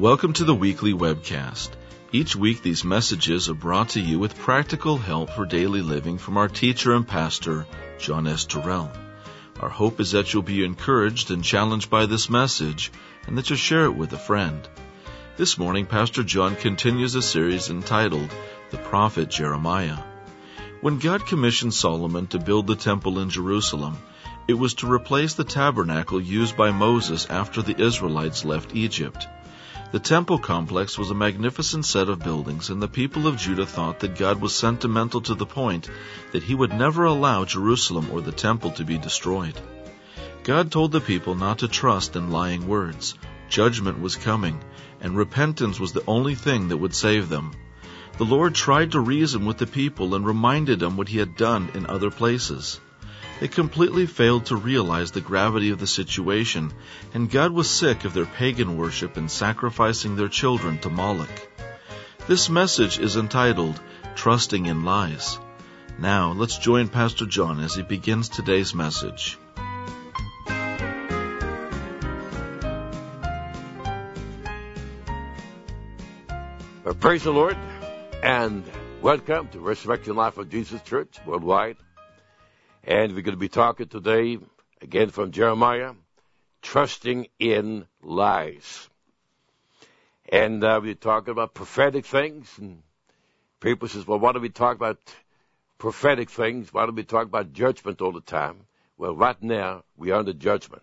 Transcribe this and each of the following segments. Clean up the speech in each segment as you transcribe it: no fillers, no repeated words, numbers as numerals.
Welcome to the weekly webcast. Each week these messages are brought to you with practical help for daily living from our teacher and pastor, John S. Terrell. Our hope is that you'll be encouraged and challenged by this message and that you'll share it with a friend. This morning, Pastor John continues a series entitled The Prophet Jeremiah. When God commissioned Solomon to build the temple in Jerusalem, it was to replace the tabernacle used by Moses after the Israelites left Egypt. The temple complex was a magnificent set of buildings, and the people of Judah thought that God was sentimental to the point that he would never allow Jerusalem or the temple to be destroyed. God told the people not to trust in lying words. Judgment was coming, and repentance was the only thing that would save them. The Lord tried to reason with the people and reminded them what he had done in other places. They completely failed to realize the gravity of the situation, and God was sick of their pagan worship and sacrificing their children to Moloch. This message is entitled, Trusting in Lies. Now, let's join Pastor John as he begins today's message. Praise the Lord, and welcome to Resurrection Life of Jesus Church Worldwide. And we're going to be talking today, again from Jeremiah, trusting in lies. And we're talking about prophetic things. And people say, well, why do we talk about prophetic things? Why do we talk about judgment all the time? Well, right now, we are under judgment.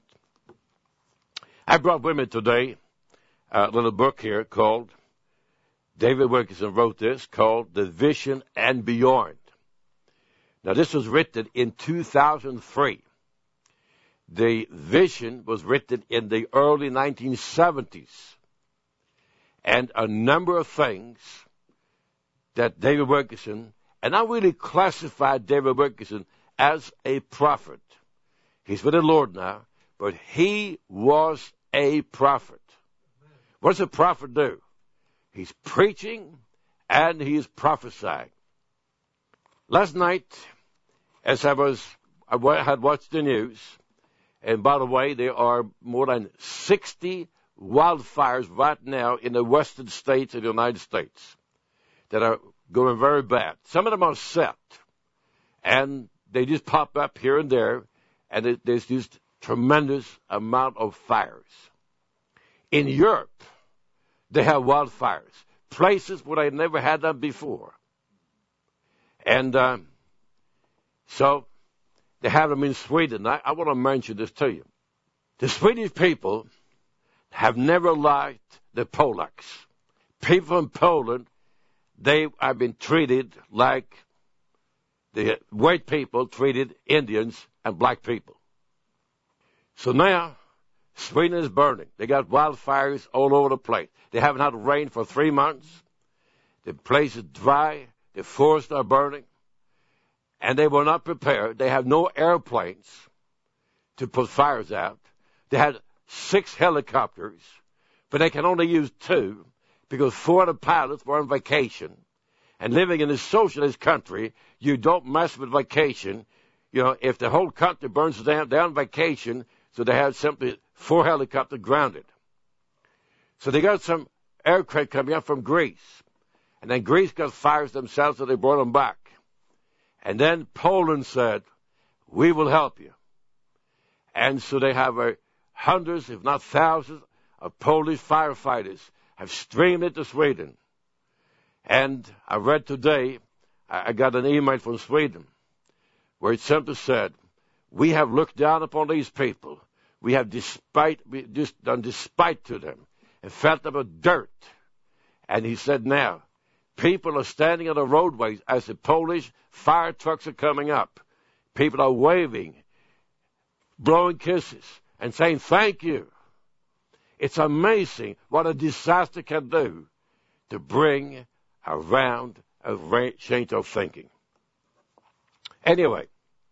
I brought with me today a little book here called, David Wilkerson wrote this, called The Vision and Beyond. Now, this was written in 2003. The vision was written in the early 1970s. And a number of things that David Wilkerson, and I really classified David Wilkerson as a prophet. He's with the Lord now, but he was a prophet. What does a prophet do? He's preaching and he's prophesying. Last night, as I had watched the news, and by the way, there are more than 60 wildfires right now in the western states of the United States that are going very bad. Some of them are set, and they just pop up here and there, and there's just tremendous amount of fires. In Europe, they have wildfires, places where they never had them before. And so they have them in Sweden. I want to mention this to you. The Swedish people have never liked the Polacks. People in Poland, they have been treated like the white people treated Indians and black people. So now, Sweden is burning. They got wildfires all over the place. They haven't had rain for 3 months. The place is dry. The forests are burning. And they were not prepared. They have no airplanes to put fires out. They had 6 helicopters, but they can only use 2 because 4 of the pilots were on vacation. And living in a socialist country, you don't mess with vacation. You know, if the whole country burns down, they're on vacation, so they had simply 4 helicopters grounded. So they got some aircraft coming up from Greece. And then Greece got fires themselves, so they brought them back. And then Poland said, we will help you. And so they have hundreds, if not thousands, of Polish firefighters have streamed into Sweden. And I read today, I got an email from Sweden, where it simply said, we have looked down upon these people. We have just done despite to them and felt them with dirt. And he said now, people are standing on the roadways as the Polish fire trucks are coming up. People are waving, blowing kisses, and saying thank you. It's amazing what a disaster can do to bring around a change of thinking. Anyway,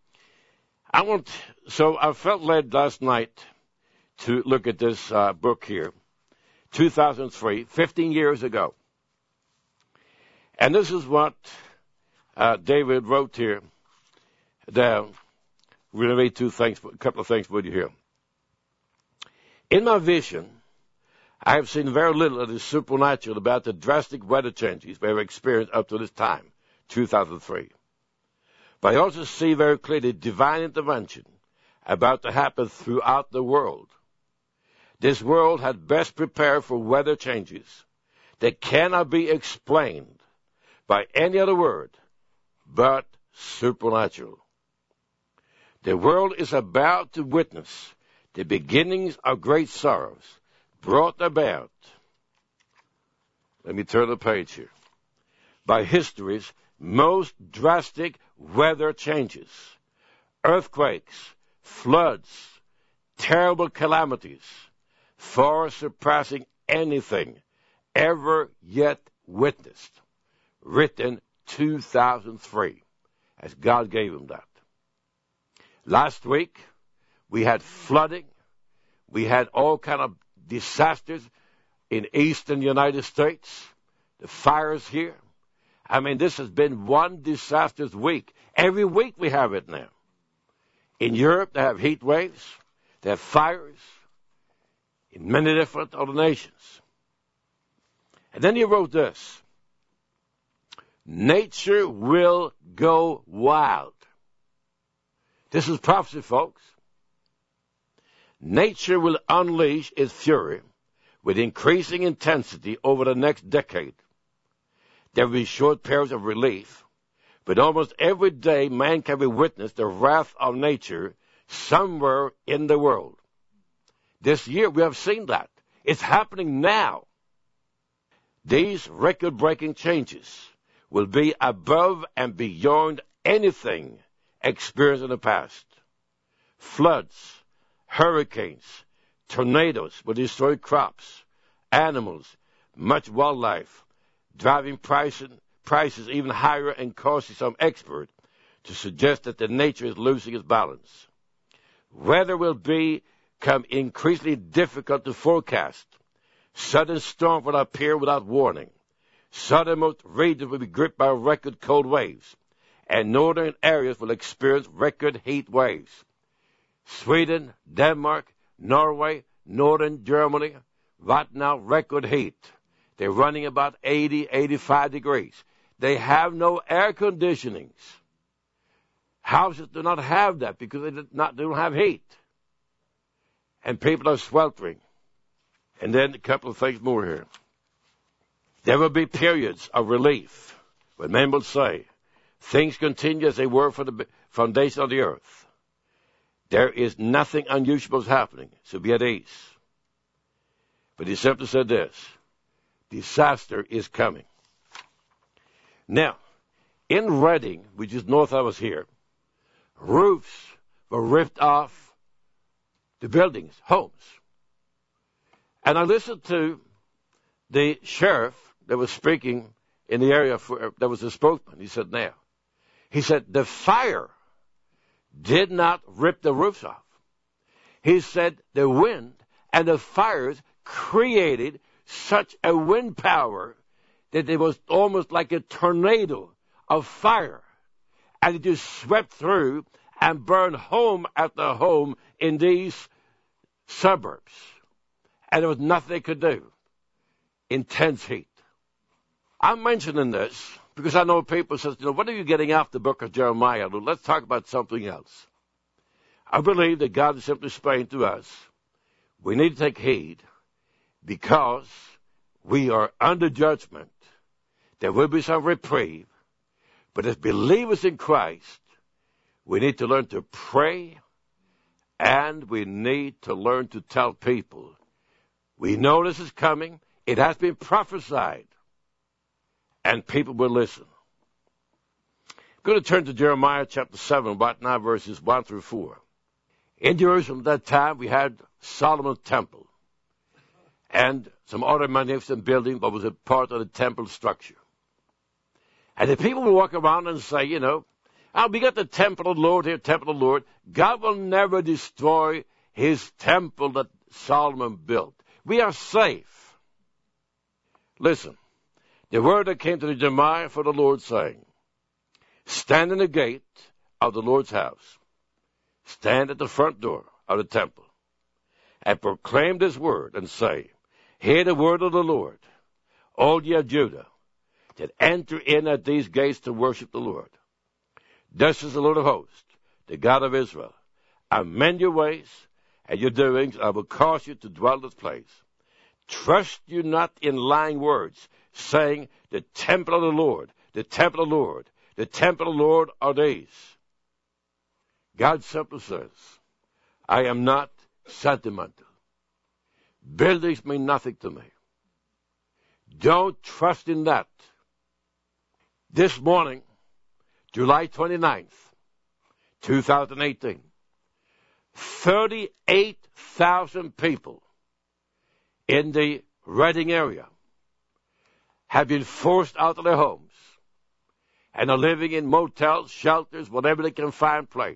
so I felt led last night to look at this book here, 2003, 15 years ago. And this is what David wrote here down. We're going to read a couple of things with you here. In my vision, I have seen very little that is supernatural about the drastic weather changes we have experienced up to this time, 2003. But I also see very clearly divine intervention about to happen throughout the world. This world had best prepared for weather changes that cannot be explained by any other word but supernatural. The world is about to witness the beginnings of great sorrows brought about, let me turn the page here, by history's most drastic weather changes, earthquakes, floods, terrible calamities, far surpassing anything ever yet witnessed, written 2003, as God gave him that. Last week, we had flooding. We had all kind of disasters in eastern United States. The fires here. I mean, this has been one disastrous week. Every week we have it now. In Europe, they have heat waves. They have fires in many different other nations. And then he wrote this: nature will go wild. This is prophecy, folks. Nature will unleash its fury with increasing intensity over the next decade. There will be short periods of relief, but almost every day man can be witness the wrath of nature somewhere in the world. This year we have seen that. It's happening now. These record-breaking changes will be above and beyond anything experienced in the past. Floods, hurricanes, tornadoes will destroy crops, animals, much wildlife, driving prices even higher and causing some experts to suggest that the nature is losing its balance. Weather will become increasingly difficult to forecast. Sudden storms will appear without warning. Southernmost regions will be gripped by record cold waves, and northern areas will experience record heat waves. Sweden, Denmark, Norway, northern Germany, right now record heat. They're running about 80, 85 degrees. They have no air conditionings. Houses do not have that because they don't have heat. And people are sweltering. And then a couple of things more here. There will be periods of relief when men will say, things continue as they were for the foundation of the earth. There is nothing unusual happening, so be at ease. But he simply said this: disaster is coming. Now, in Reading, which is north of us here, roofs were ripped off the buildings, homes. And I listened to the sheriff that was speaking in the area, that was the spokesman. He said, the fire did not rip the roofs off. He said the wind and the fires created such a wind power that it was almost like a tornado of fire. And it just swept through and burned home after home in these suburbs. And there was nothing they could do. Intense heat. I'm mentioning this because I know people say, what are you getting off the book of Jeremiah? Let's talk about something else. I believe that God is simply saying to us, we need to take heed because we are under judgment. There will be some reprieve. But as believers in Christ, we need to learn to pray, and we need to learn to tell people, we know this is coming. It has been prophesied. And people will listen. I'm going to turn to Jeremiah chapter 7, about now verses 1 through 4. In Jerusalem at that time, we had Solomon's temple and some other magnificent buildings that was a part of the temple structure. And the people would walk around and say, we got the temple of the Lord here, temple of the Lord. God will never destroy his temple that Solomon built. We are safe. Listen. The word that came to Jeremiah for the Lord, saying, stand in the gate of the Lord's house, stand at the front door of the temple, and proclaim this word, and say, Hear the word of the Lord, all ye of Judah, that enter in at these gates to worship the Lord. Thus is the Lord of hosts, the God of Israel. Amend your ways and your doings, I will cause you to dwell in this place. Trust you not in lying words, saying, the temple of the Lord, the temple of the Lord, the temple of the Lord are these. God simply says, I am not sentimental. Buildings mean nothing to me. Don't trust in that. This morning, July 29th, 2018, 38,000 people in the Reading area have been forced out of their homes and are living in motels, shelters, whatever they can find place.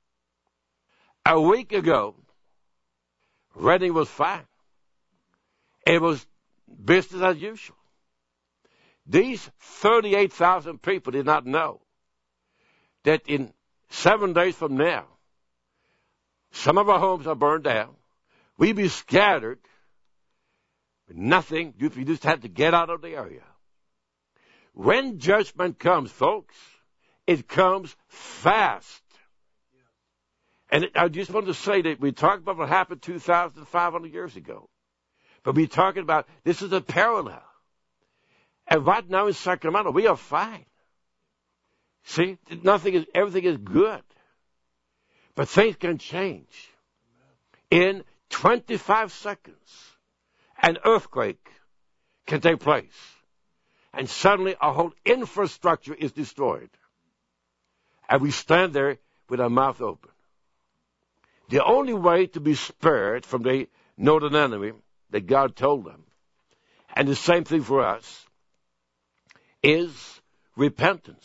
A week ago, Reading was fine. It was business as usual. These 38,000 people did not know that in 7 days from now, some of our homes are burned down. We'd be scattered. Nothing. You just had to get out of the area. When judgment comes, folks, it comes fast. And I just want to say that we talked about what happened 2,500 years ago. But we're talking about, this is a parallel. And right now in Sacramento, we are fine. See, everything is good. But things can change. In 25 seconds, an earthquake can take place. And suddenly our whole infrastructure is destroyed. And we stand there with our mouth open. The only way to be spared from the northern enemy that God told them, and the same thing for us, is repentance.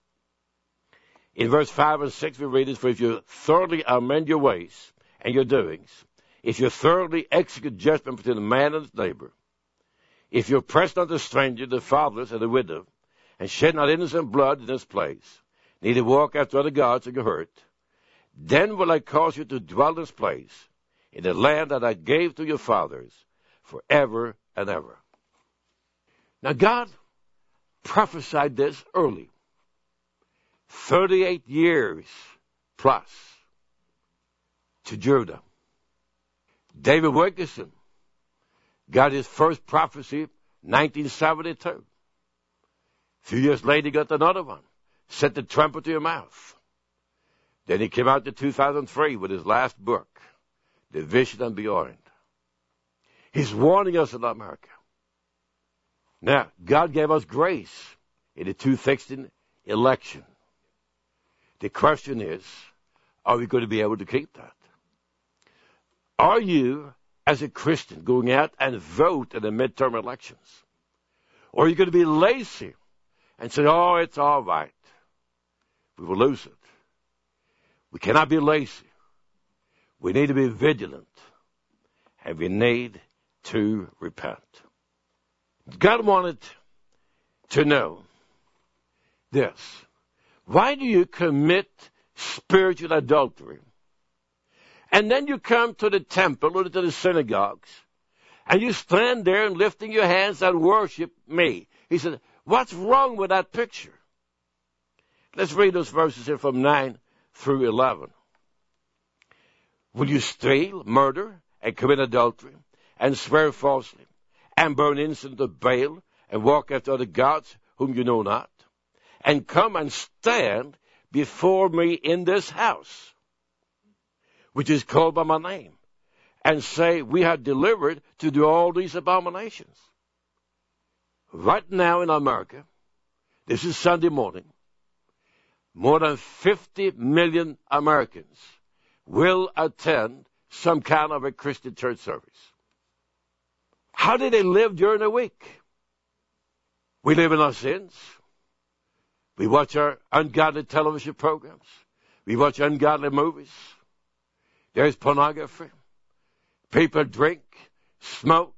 In verse 5 and 6 we read this, for if you thoroughly amend your ways and your doings, if you thoroughly execute judgment between the man and his neighbor, if you oppress not the stranger, the fatherless, and the widow, and shed not innocent blood in this place, neither walk after other gods and get hurt, then will I cause you to dwell in this place, in the land that I gave to your fathers, forever and ever. Now God prophesied this early, 38 years plus, to Judah. David Wilkerson got his first prophecy 1972. A few years later, he got another one. Set the trumpet to your mouth. Then he came out in 2003 with his last book, The Vision and Beyond. He's warning us about America. Now, God gave us grace in the 2016 election. The question is, are we going to be able to keep that? Are you, as a Christian, going out and vote in the midterm elections? Or are you going to be lazy and say, oh, it's all right? We will lose it. We cannot be lazy. We need to be vigilant. And we need to repent. God wanted to know this. Why do you commit spiritual adultery? And then you come to the temple or to the synagogues, and you stand there and lifting your hands and worship me. He said, what's wrong with that picture? Let's read those verses here from 9 through 11. Will you steal, murder, and commit adultery, and swear falsely, and burn incense to Baal, and walk after other gods whom you know not, and come and stand before me in this house, which is called by my name, and say, we have delivered to do all these abominations? Right now in America, this is Sunday morning, more than 50 million Americans will attend some kind of a Christian church service. How do they live during the week? We live in our sins. We watch our ungodly television programs. We watch ungodly movies. There's pornography. People drink, smoke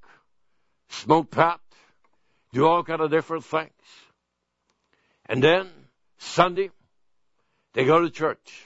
pot, do all kind of different things. And then Sunday, they go to church.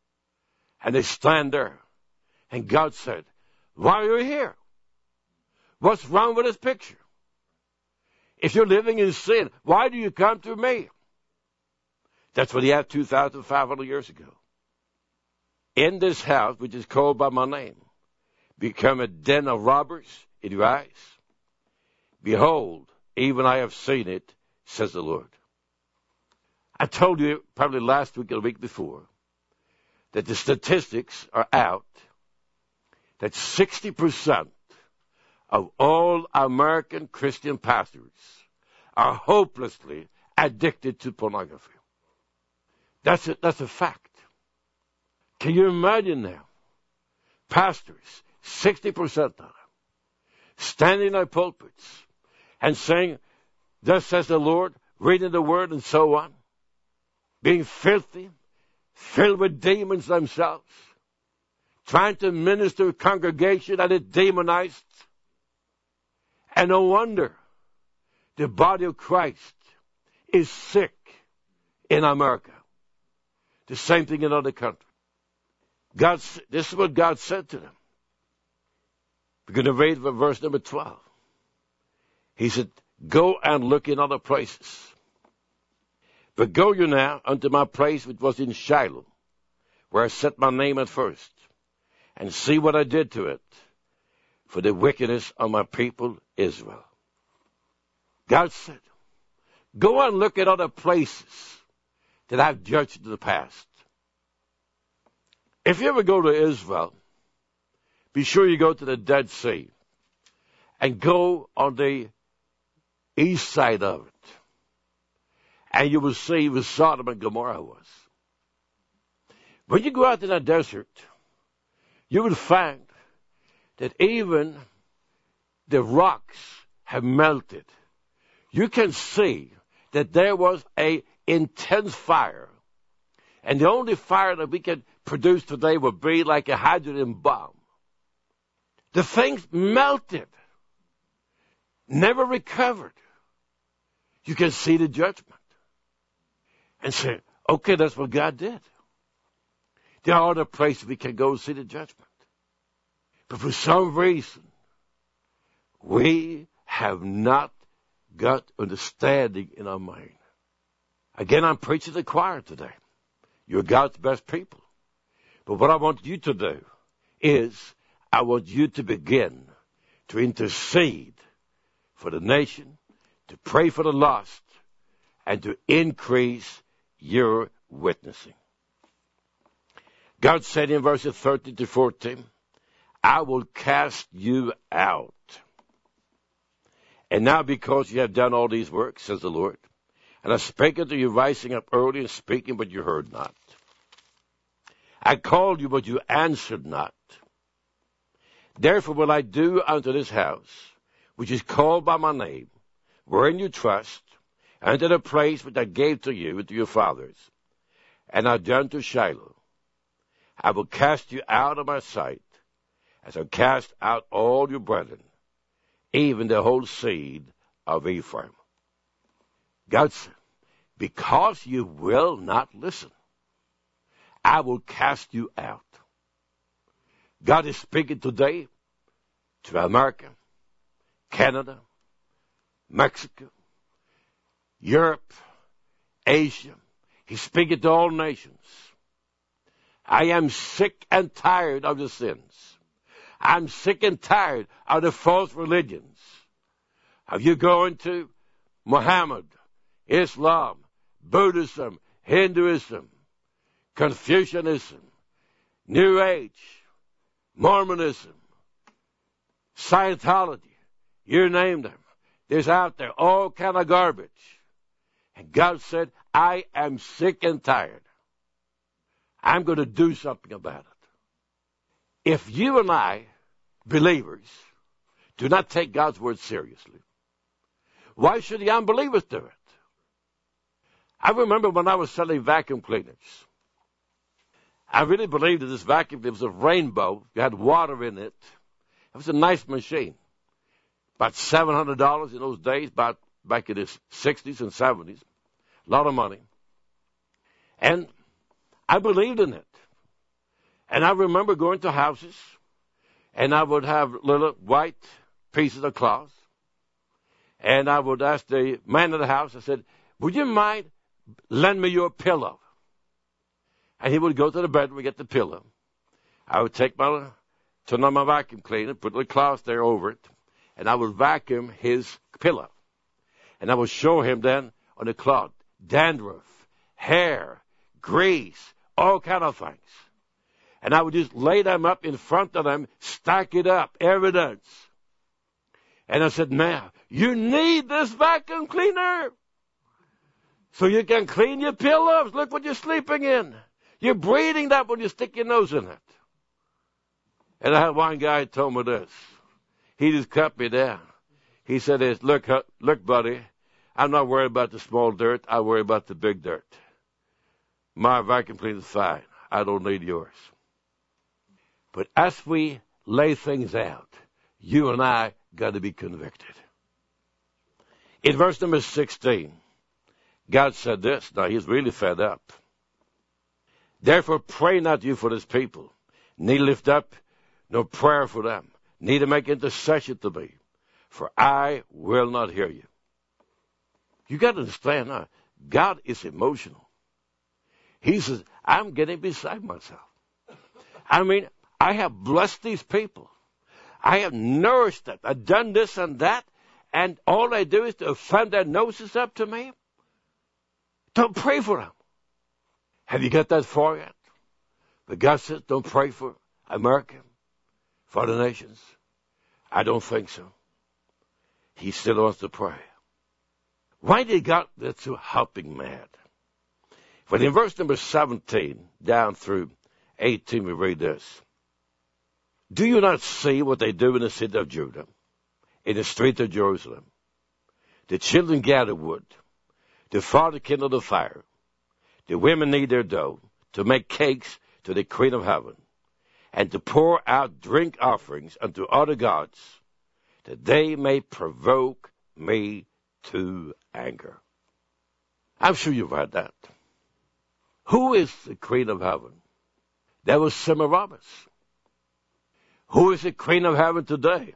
And they stand there. And God said, why are you here? What's wrong with this picture? If you're living in sin, why do you come to me? That's what he had 2,500 years ago. In this house, which is called by my name, become a den of robbers in your eyes. Behold, even I have seen it, says the Lord. I told you probably last week or the week before that the statistics are out that 60% of all American Christian pastors are hopelessly addicted to pornography. That's a fact. Can you imagine now? Pastors, 60% of them, standing in their pulpits and saying, thus says the Lord, reading the word and so on, being filthy, filled with demons themselves, trying to minister to a congregation that is demonized. And no wonder the body of Christ is sick in America. The same thing in other countries. This is what God said to them. We're going to read verse number 12. He said, go and look in other places. But go you now unto my place which was in Shiloh, where I set my name at first, and see what I did to it for the wickedness of my people Israel. God said, go and look at other places that I've judged in the past. If you ever go to Israel, be sure you go to the Dead Sea and go on the east side of it, and you will see where Sodom and Gomorrah was. When you go out in that desert, you will find that even the rocks have melted. You can see that there was an intense fire, and the only fire that we can produce today would be like a hydrogen bomb. The things melted, never recovered. You can see the judgment and say, okay, that's what God did. There are other places we can go see the judgment. But for some reason, we have not got understanding in our mind. Again, I'm preaching to the choir today. You're God's best people. But what I want you to do is I want you to begin to intercede for the nation, to pray for the lost, and to increase your witnessing. God said in verses 13 to 14, I will cast you out. And now because you have done all these works, says the Lord, and I spake unto you rising up early and speaking, but you heard not. I called you, but you answered not. Therefore will I do unto this house, which is called by my name, wherein you trust, and to the place which I gave to you and to your fathers, and I done to Shiloh. I will cast you out of my sight, as I cast out all your brethren, even the whole seed of Ephraim. God said, because you will not listen, I will cast you out. God is speaking today to America, Canada, Mexico, Europe, Asia. He's speaking to all nations. I am sick and tired of the sins. I'm sick and tired of the false religions. Of you going to Muhammad, Islam, Buddhism, Hinduism, Confucianism, New Age, Mormonism, Scientology, you name them. There's out there all kind of garbage. And God said, I am sick and tired. I'm going to do something about it. If you and I, believers, do not take God's word seriously, why should the unbelievers do it? I remember when I was selling vacuum cleaners. I really believed that this vacuum cleaner was a rainbow. It had water in it. It was a nice machine. About $700 in those days, back in the 60s and 70s. A lot of money. And I believed in it. And I remember going to houses, and I would have little white pieces of cloth. And I would ask the man of the house, I said, would you mind lend me your pillow? And he would go to the bedroom and get the pillow. I would turn on my vacuum cleaner, put the cloth there over it, and I would vacuum his pillow. And I would show him then on the cloth dandruff, hair, grease, all kind of things. And I would just lay them up in front of them, stack it up, evidence. And I said, now, you need this vacuum cleaner so you can clean your pillows. Look what you're sleeping in. You're breathing that when you stick your nose in it. And I had one guy told me this. He just cut me down. He said this, look, buddy, I'm not worried about the small dirt. I worry about the big dirt. My vacuum cleaner is fine. I don't need yours. But as we lay things out, you and I got to be convicted. In verse number 16, God said this. Now, he's really fed up. Therefore, pray not you for this people, neither lift up no prayer for them, neither make intercession to me, for I will not hear you. You got to understand now, God is emotional. He says, I'm getting beside myself. I mean, I have blessed these people. I have nourished them. I've done this and that, and all I do is to offend their noses up to me. Don't pray for them. Have you got that far yet? But God says, don't pray for America, for the nations. I don't think so. He still wants to pray. Why did God get so hopping mad? But in verse number 17, down through 18, we read this. Do you not see what they do in the city of Judah, in the street of Jerusalem? The children gather wood, the father kindle the fire, the women knead their dough to make cakes to the Queen of Heaven, and to pour out drink offerings unto other gods, that they may provoke me to anger. I'm sure you've heard that. Who is the Queen of Heaven? That was Semiramis. Who is the Queen of Heaven today?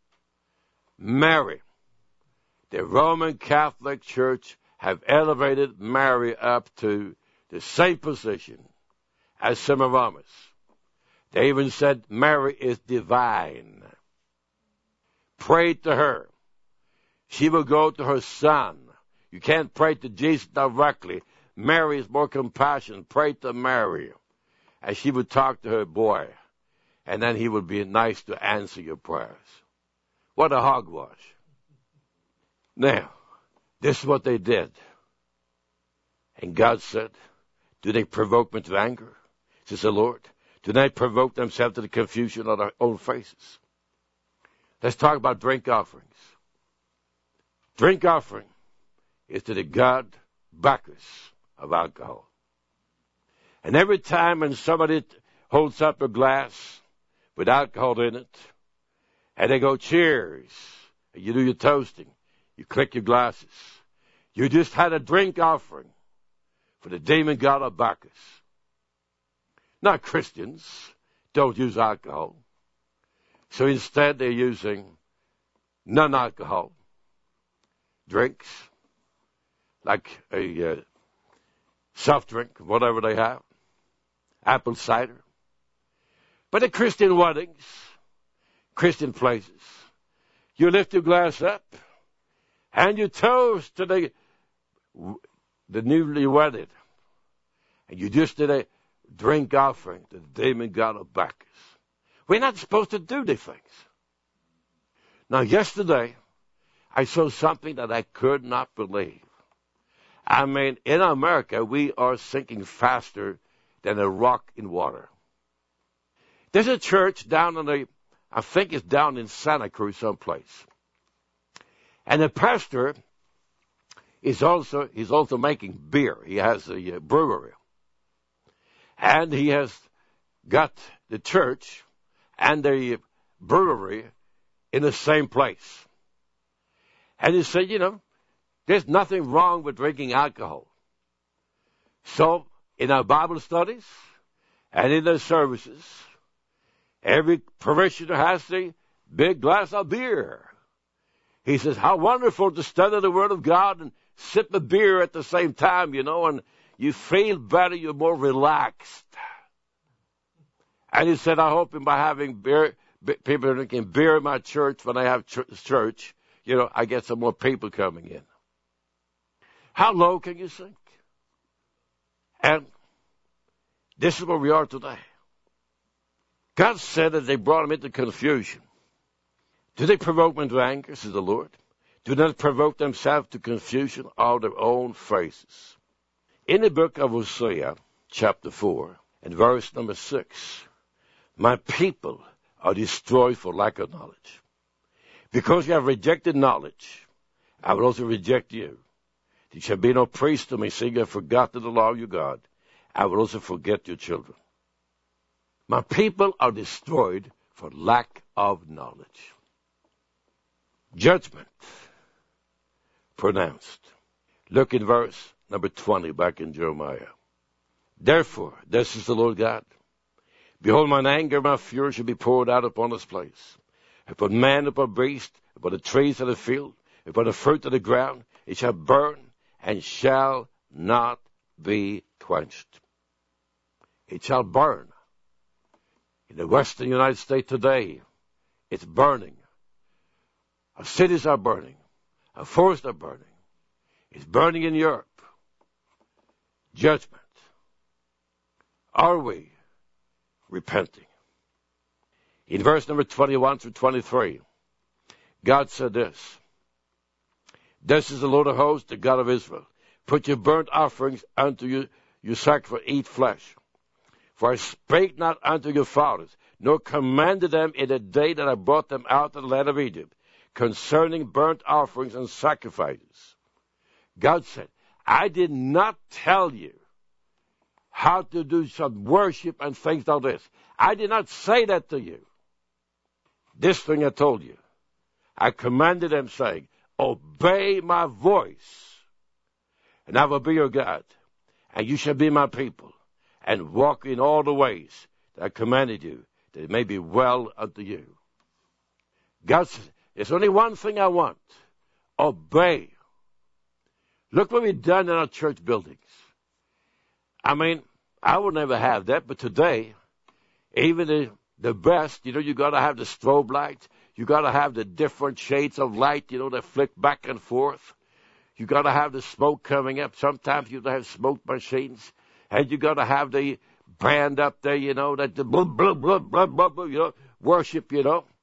Mary. The Roman Catholic Church have elevated Mary up to the same position as Semiramis. They even said Mary is divine. Pray to her. She will go to her son. You can't pray to Jesus directly. Mary is more compassionate. Pray to Mary. And she would talk to her boy. And then he would be nice to answer your prayers. What a hogwash. Now, this is what they did. And God said, do they provoke me to anger? Says the Lord. Do they provoke themselves to the confusion of their own faces? Let's talk about drink offerings. Drink offering is to the god Bacchus of alcohol. And every time when somebody holds up a glass with alcohol in it, and they go, cheers, and you do your toasting, you click your glasses, you just had a drink offering for the demon god of Bacchus. Now, Christians don't use alcohol. So instead, they're using non-alcohol drinks, like a soft drink, whatever they have, apple cider. But at Christian weddings, Christian places, you lift your glass up and you toast to the newly wedded. And you just did a drink offering to the demon god of Bacchus. We're not supposed to do these things. Now, yesterday, I saw something that I could not believe. I mean, in America, we are sinking faster than a rock in water. There's a church down I think it's down in Santa Cruz someplace. And the pastor he's also making beer. He has a brewery. And he has got the church and the brewery in the same place. And he said, there's nothing wrong with drinking alcohol. So in our Bible studies and in the services, every parishioner has a big glass of beer. He says, how wonderful to study the Word of God and sip a beer at the same time, and you feel better, you're more relaxed. And he said, I hope by having beer, people drinking beer in my church when I have church, I get some more people coming in. How low can you sink? And this is where we are today. God said that they brought him into confusion. Do they provoke me to anger, says the Lord? Do not provoke themselves to confusion of their own faces. In the book of Hosea, chapter 4, and verse number 6, my people are destroyed for lack of knowledge. Because you have rejected knowledge, I will also reject you. There shall be no priest to me, seeing you have forgotten the law of your God. I will also forget your children. My people are destroyed for lack of knowledge. Judgment pronounced. Look in verse number 20 back in Jeremiah. Therefore, this is the Lord God. Behold, mine anger, my fury shall be poured out upon this place. Upon man, upon beast, upon the trees of the field, upon the fruit of the ground, it shall burn and shall not be quenched. It shall burn. In the western United States today, it's burning. Our cities are burning. Our forests are burning. It's burning in Europe. Judgment. Are we repenting? In verse number 21 through 23, God said this. This is the Lord of hosts, the God of Israel. Put your burnt offerings unto you, your sacrifice, eat flesh. For I spake not unto your fathers, nor commanded them in the day that I brought them out of the land of Egypt, concerning burnt offerings and sacrifices. God said, I did not tell you how to do some worship and things like this. I did not say that to you. This thing I told you. I commanded them, saying, obey my voice, and I will be your God, and you shall be my people, and walk in all the ways that I commanded you, that it may be well unto you. God says, there's only one thing I want. Obey. Look what we've done in our church buildings. I mean, I would never have that, but today, even the best, you got to have the strobe lights. You got to have the different shades of light, that flick back and forth. You got to have the smoke coming up. Sometimes you have smoke machines. And you got to have the band up there, that the blah, blah, blah, blah, blah, blah, worship,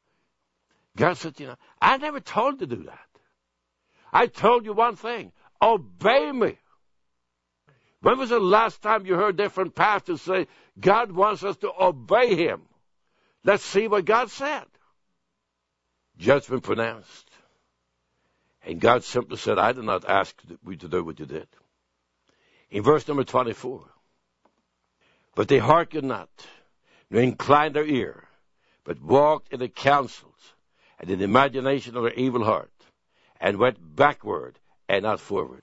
God said, I never told you to do that. I told you one thing. Obey me. When was the last time you heard different pastors say, God wants us to obey him? Let's see what God said. Judgment pronounced. And God simply said, I did not ask you to do what you did. In verse number 24, but they hearkened not, nor inclined their ear, but walked in the counsels and in the imagination of their evil heart, and went backward and not forward.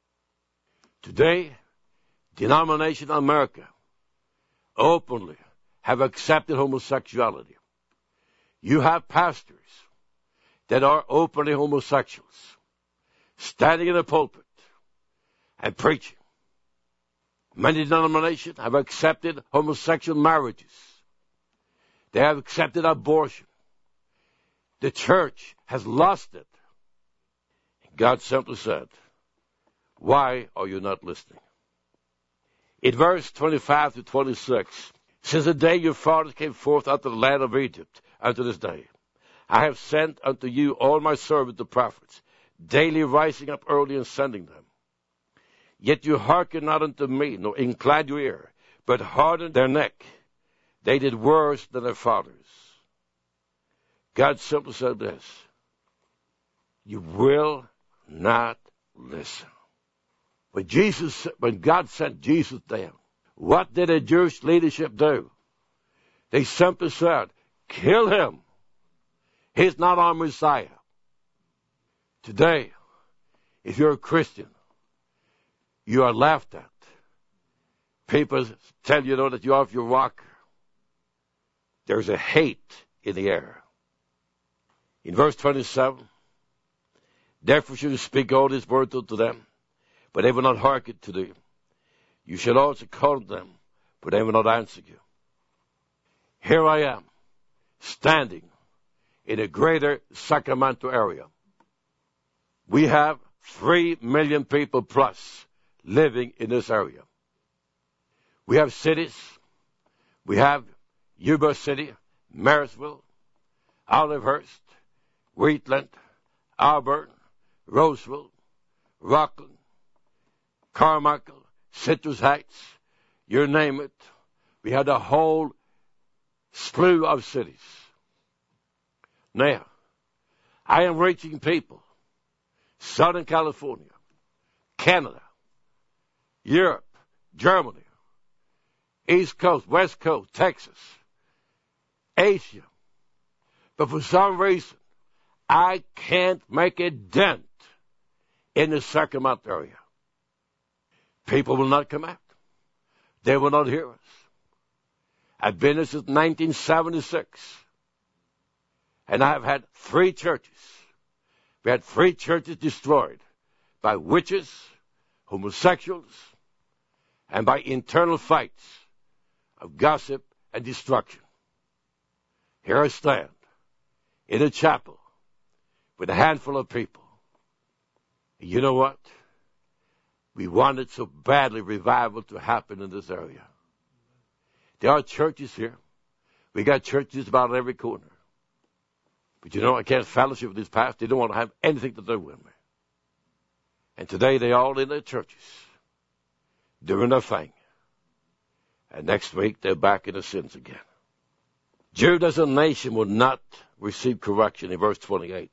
Today, denomination America openly have accepted homosexuality. You have pastors that are openly homosexuals, standing in the pulpit and preaching. Many denominations have accepted homosexual marriages. They have accepted abortion. The church has lost it. God simply said, why are you not listening? In verse 25 to 26, since the day your fathers came forth out of the land of Egypt unto this day, I have sent unto you all my servants the prophets, daily rising up early and sending them. Yet you hearken not unto me, nor incline your ear, but hardened their neck. They did worse than their fathers. God simply said this, you will not listen. When God sent Jesus down, what did the Jewish leadership do? They simply said, kill him. He's not our Messiah. Today, if you're a Christian, you are laughed at. People tell you, that you're off your rocker. There's a hate in the air. In verse 27, Therefore shall you speak all these words unto them, but they will not hearken to thee. You shall also call them, but they will not answer you. Here I am, standing in a greater Sacramento area. We have 3 million people plus living in this area. We have cities. We have Yuba City, Marysville, Olivehurst, Wheatland, Auburn, Roseville, Rockland, Carmichael, Citrus Heights, you name it. We have a whole slew of cities. Now, I am reaching people. Southern California, Canada, Europe, Germany, East Coast, West Coast, Texas, Asia. But for some reason, I can't make a dent in the Sacramento area. People will not come out. They will not hear us. I've been here since 1976. And I've had 3 churches. We had 3 churches destroyed by witches, homosexuals, and by internal fights of gossip and destruction. Here I stand in a chapel with a handful of people. And you know what? We wanted so badly revival to happen in this area. There are churches here. We got churches about every corner. But you know, I can't fellowship with these pastors. They don't want to have anything to do with me. And today they're all in their churches, doing their thing. And next week they're back in the sins again. Judah as a nation will not receive correction in verse 28.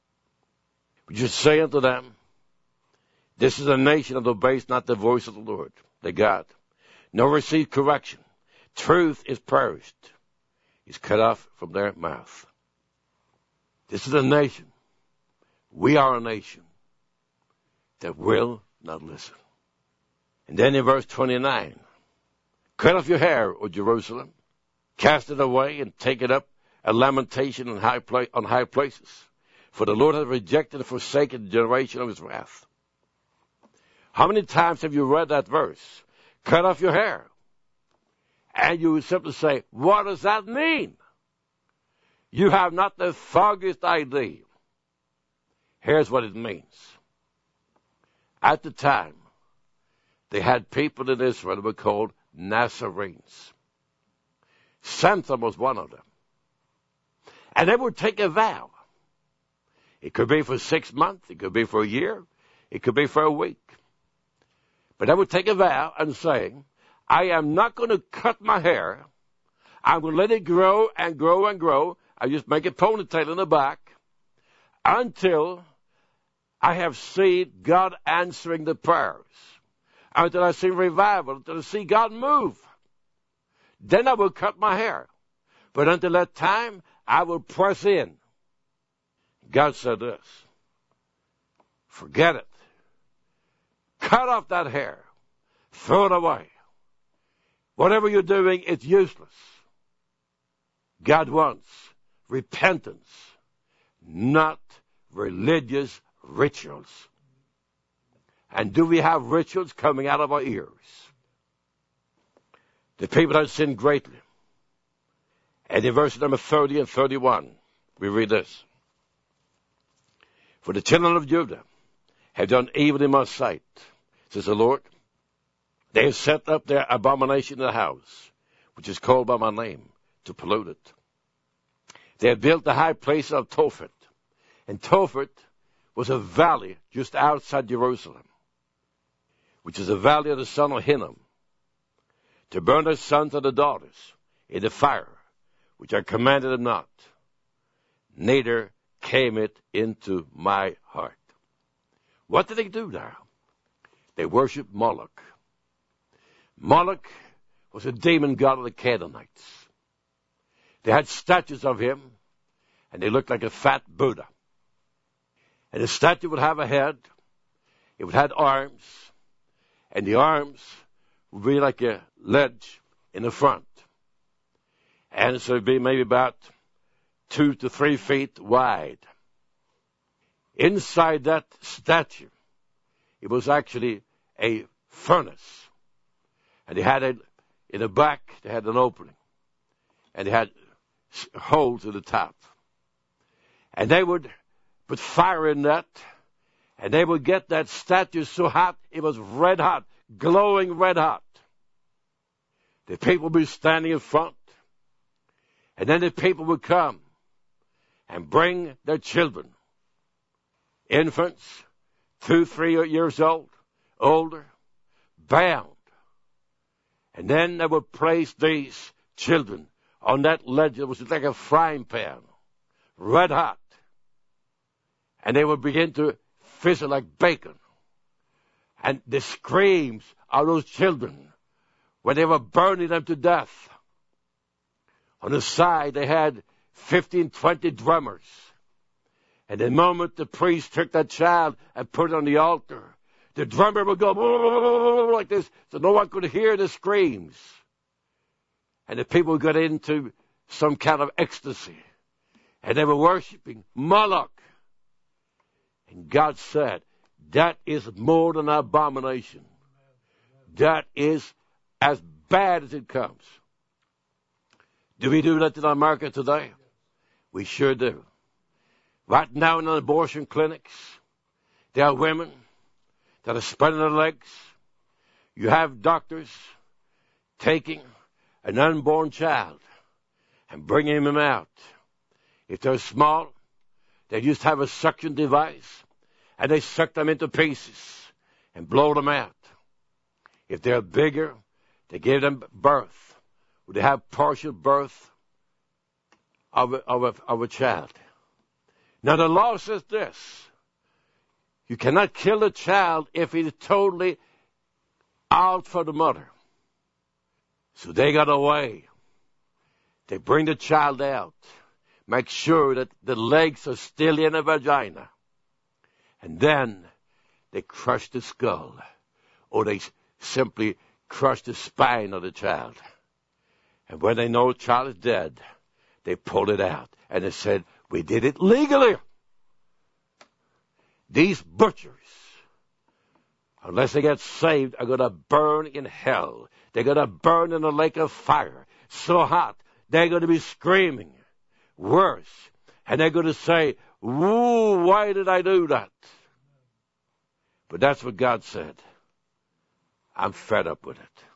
But you say unto them, this is a nation that obeys not the voice of the Lord, the God, nor receive correction. Truth is perished, is cut off from their mouth. This is a nation. We are a nation that will not listen. And then in verse 29, cut off your hair, O Jerusalem, cast it away and take it up, a lamentation on high places. For the Lord has rejected and forsaken the generation of his wrath. How many times have you read that verse? Cut off your hair. And you would simply say, what does that mean? You have not the foggiest idea. Here's what it means. At the time, they had people in Israel that were called Nazarenes. Samson was one of them. And they would take a vow. It could be for 6 months. It could be for a year. It could be for a week. But they would take a vow and say, I am not going to cut my hair. I'm going to let it grow and grow and grow. I just make a ponytail in the back until I have seen God answering the prayers, until I see revival, until I see God move. Then I will cut my hair. But until that time, I will press in. God said this, forget it. Cut off that hair. Throw it away. Whatever you're doing, it's useless. God wants repentance, not religious rituals. And do we have rituals coming out of our ears? The people have sinned greatly. And in verse number 30 and 31, we read this. For the children of Judah have done evil in my sight, says the Lord. They have set up their abomination in the house, which is called by my name, to pollute it. They have built the high place of Tophet. And Tophet was a valley just outside Jerusalem, which is a valley of the son of Hinnom, to burn their sons and their daughters in the fire, which I commanded them not. Neither came it into my heart. What did they do now? They worshiped Moloch. Moloch was a demon god of the Canaanites. They had statues of him, and they looked like a fat Buddha. And the statue would have a head, it would have arms, and the arms would be like a ledge in the front. And so it would be maybe about 2 to 3 feet wide. Inside that statue, it was actually a furnace. And they had it in the back, they had an opening. And they had holes at the top. And they would put fire in that, and they would get that statue so hot, it was red hot, glowing red hot. The people would be standing in front, and then the people would come and bring their children, infants, 2, 3 years old, older, bound. And then they would place these children on that ledge that was like a frying pan, red hot. And they would begin to fizzle like bacon. And the screams of those children when they were burning them to death. On the side, they had 15, 20 drummers. And the moment the priest took that child and put it on the altar, the drummer would go like this, so no one could hear the screams. And the people got into some kind of ecstasy. And they were worshiping Moloch. And God said, that is more than an abomination. That is as bad as it comes. Do we do that in America today? We sure do. Right now in the abortion clinics, there are women that are spreading their legs. You have doctors taking an unborn child and bringing him out. If they're small, they just have a suction device, and they suck them into pieces and blow them out. If they're bigger, they give them birth. They have partial birth of a child. Now the law says this: you cannot kill a child if he is totally out for the mother. So they got a way. They bring the child out, make sure that the legs are still in the vagina, and then they crush the skull, or they simply crush the spine of the child. And when they know the child is dead, they pull it out, and they said, we did it legally. These butchers, unless they get saved, are going to burn in hell. They're going to burn in a lake of fire, so hot, they're going to be screaming. Worse. And they're going to say, woo, why did I do that? But that's what God said. I'm fed up with it.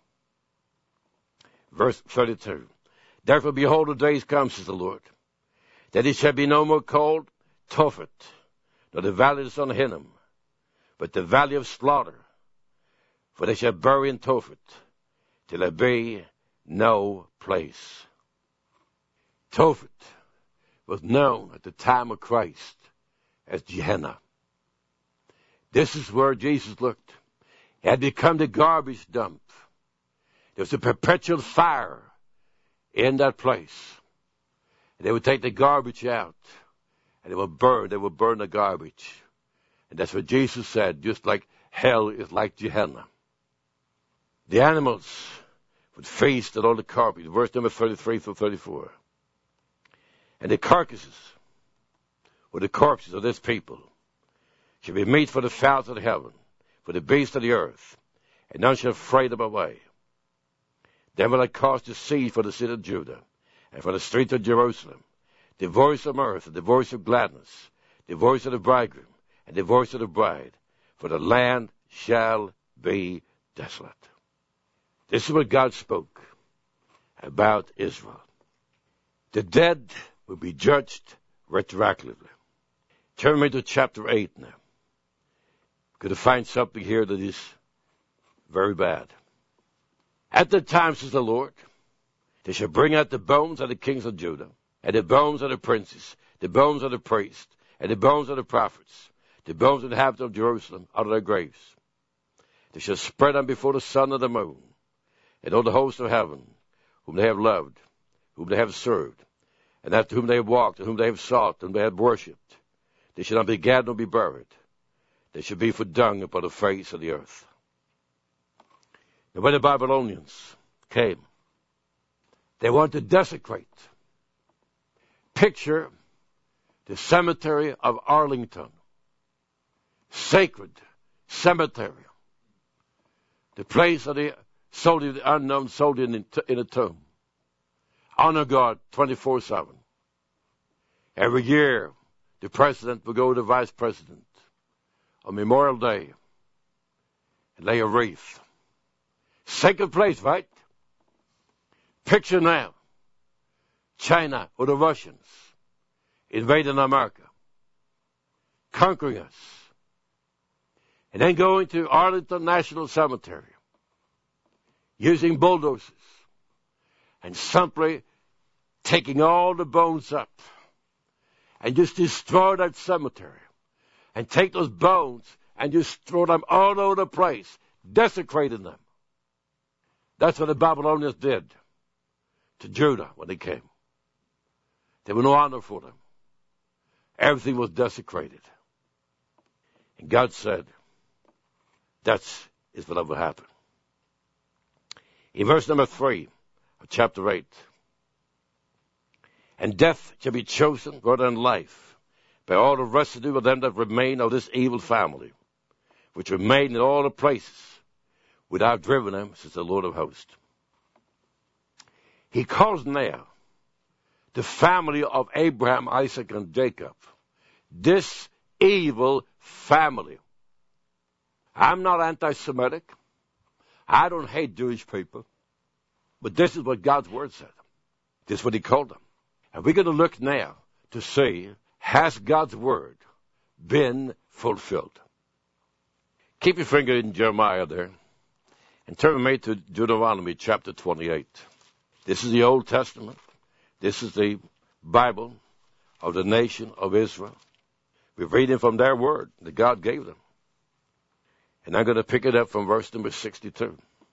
Verse 32. Therefore, behold, the days come, says the Lord, that it shall be no more called Tophet, nor the valley of the son of Hinnom, but the valley of slaughter. For they shall bury in Tophet, till there be no place. Tophet was known at the time of Christ as Gehenna. This is where Jesus looked. It had become the garbage dump. There was a perpetual fire in that place. And they would take the garbage out, and they would burn the garbage. And that's what Jesus said, just like hell is like Gehenna. The animals would feast on all the carcass. Verse number 33 through 34. And the carcasses, or the corpses of this people, shall be meat for the fowls of the heaven, for the beasts of the earth, and none shall fray them away. Then will I cause the sea for the city of Judah, and for the streets of Jerusalem, the voice of mirth, and the voice of gladness, the voice of the bridegroom, and the voice of the bride, for the land shall be desolate. This is what God spoke about Israel. The dead will be judged retroactively. Turn me to chapter 8 now. Going to find something here that is very bad. At the time, says the Lord, they shall bring out the bones of the kings of Judah, and the bones of the princes, the bones of the priests, and the bones of the prophets, the bones of the inhabitants of Jerusalem out of their graves. They shall spread them before the sun and the moon, and all the hosts of heaven, whom they have loved, whom they have served, and after whom they have walked, and whom they have sought, and they have worshipped. They shall not be gathered nor be buried. They shall be for dung upon the face of the earth. And when the Babylonians came, they wanted to desecrate. Picture the cemetery of Arlington sacred cemetery, the place of the soldier, the unknown soldier in a tomb. Honor God 24/7. Every year, the president will go to the vice president on Memorial Day and lay a wreath. Sacred place, right? Picture now China or the Russians invading America, conquering us, and then going to Arlington National Cemetery using bulldozers and simply taking all the bones up and just destroy that cemetery and take those bones and just throw them all over the place, desecrating them. That's what the Babylonians did to Judah when they came. There was no honor for them. Everything was desecrated. And God said, that is what will happen. In verse number 3 of chapter 8, and death shall be chosen rather than life by all the residue of them that remain of this evil family, which remain in all the places without driven them, says the Lord of hosts. He calls now the family of Abraham, Isaac, and Jacob this evil family. I'm not anti-Semitic. I don't hate Jewish people. But this is what God's word said. This is what he called them. And we're going to look now to see, has God's word been fulfilled? Keep your finger in Jeremiah there. And turn with me to Deuteronomy chapter 28. This is the Old Testament. This is the Bible of the nation of Israel. We're reading from their word that God gave them. And I'm going to pick it up from verse number 62.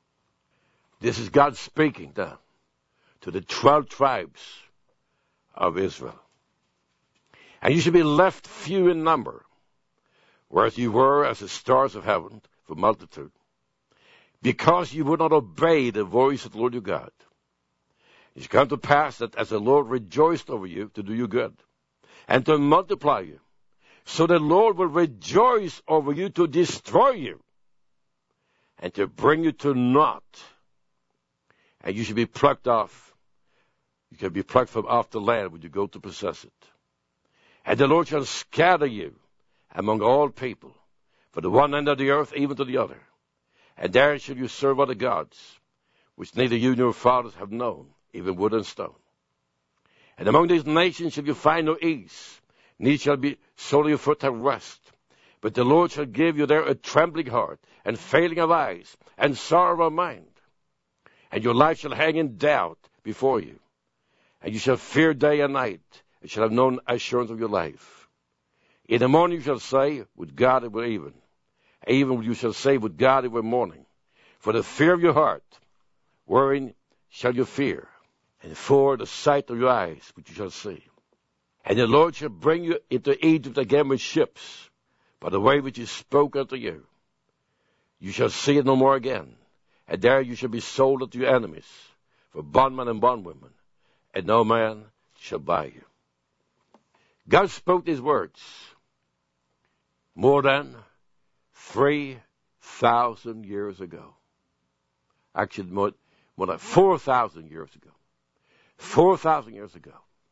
This is God speaking down to the 12 tribes of Israel. And you should be left few in number, whereas you were as the stars of heaven for multitude, because you would not obey the voice of the Lord your God. It shall come to pass that as the Lord rejoiced over you to do you good, and to multiply you, so the Lord will rejoice over you to destroy you, and to bring you to naught. And you should be plucked off. You can be plucked from off the land when you go to possess it. And the Lord shall scatter you among all people, from the one end of the earth even to the other. And there shall you serve other gods, which neither you nor your fathers have known, even wood and stone. And among these nations shall you find no ease, neither shall be sole of your foot have rest. But the Lord shall give you there a trembling heart, and failing of eyes, and sorrow of mind. And your life shall hang in doubt before you. And you shall fear day and night, and shall have no assurance of your life. In the morning you shall say, would God it were even. Even you shall say, would God it were morning. For the fear of your heart, wherein shall you fear, and for the sight of your eyes, which you shall see. And the Lord shall bring you into Egypt again with ships, by the way which he spoke unto you. You shall see it no more again, and there you shall be sold unto your enemies, for bondmen and bondwomen, and no man shall buy you. God spoke these words more than 3,000 years ago. Actually, more than 4,000 years ago. 4,000 years ago.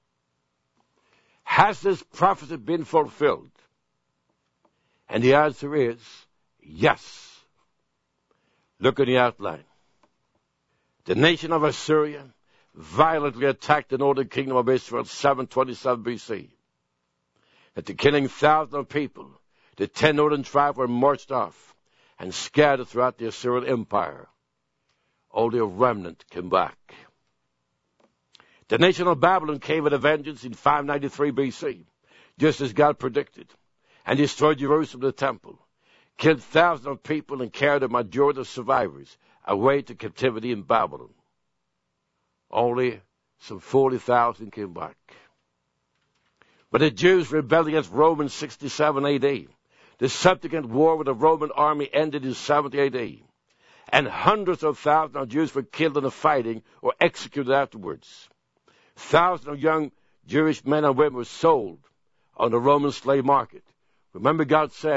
Has this prophecy been fulfilled? And the answer is yes. Look at the outline. The nation of Assyria violently attacked the northern kingdom of Israel 727 BC. After killing thousands of people, the 10 northern tribes were marched off and scattered throughout the Assyrian Empire. Only a remnant came back. The nation of Babylon came with a vengeance in 593 BC, just as God predicted, and destroyed Jerusalem, the temple, killed thousands of people, and carried the majority of survivors away to captivity in Babylon. Only some 40,000 came back. But the Jews rebelled against Rome in 67 AD. The subsequent war with the Roman army ended in 70 AD. And hundreds of thousands of Jews were killed in the fighting or executed afterwards. Thousands of young Jewish men and women were sold on the Roman slave market. Remember, God said,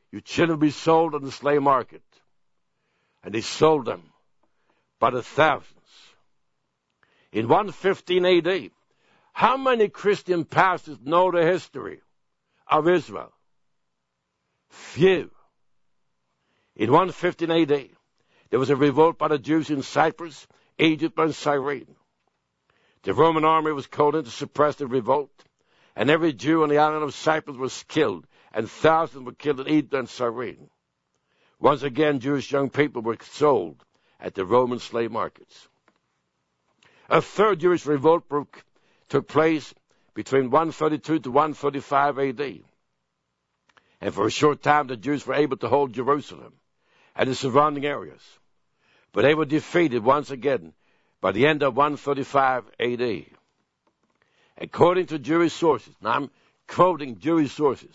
Your children will be sold on the slave market. And they sold them by the thousands. In 115 A.D., how many Christian pastors know the history of Israel? Few. In 115 A.D., there was a revolt by the Jews in Cyprus, Egypt, and Cyrene. The Roman army was called in to suppress the revolt, and every Jew on the island of Cyprus was killed, and thousands were killed in Egypt and Cyrene. Once again, Jewish young people were sold at the Roman slave markets. A third Jewish revolt took place between 132 to 135 A.D. And for a short time, the Jews were able to hold Jerusalem and the surrounding areas. But they were defeated once again by the end of 135 A.D. According to Jewish sources, now I'm quoting Jewish sources,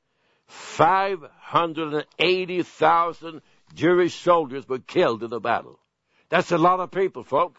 580,000 Jewish soldiers were killed in the battle. That's a lot of people, folks.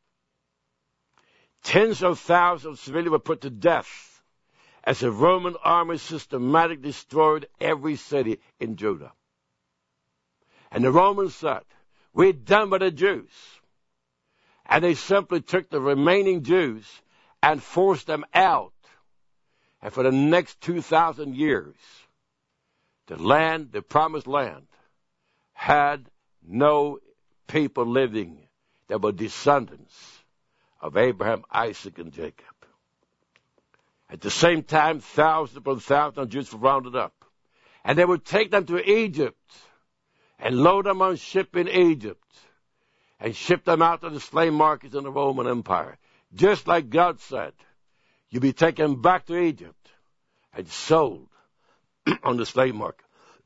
Tens of thousands of civilians were put to death as the Roman army systematically destroyed every city in Judah. And the Romans said, we're done with the Jews. And they simply took the remaining Jews and forced them out. And for the next 2,000 years, the land, the promised land, had no people living that were descendants of Abraham, Isaac, and Jacob. At the same time, thousands upon thousands of Jews were rounded up. And they would take them to Egypt and load them on ship in Egypt and ship them out to the slave markets in the Roman Empire. Just like God said, you'll be taken back to Egypt and sold on the slave market.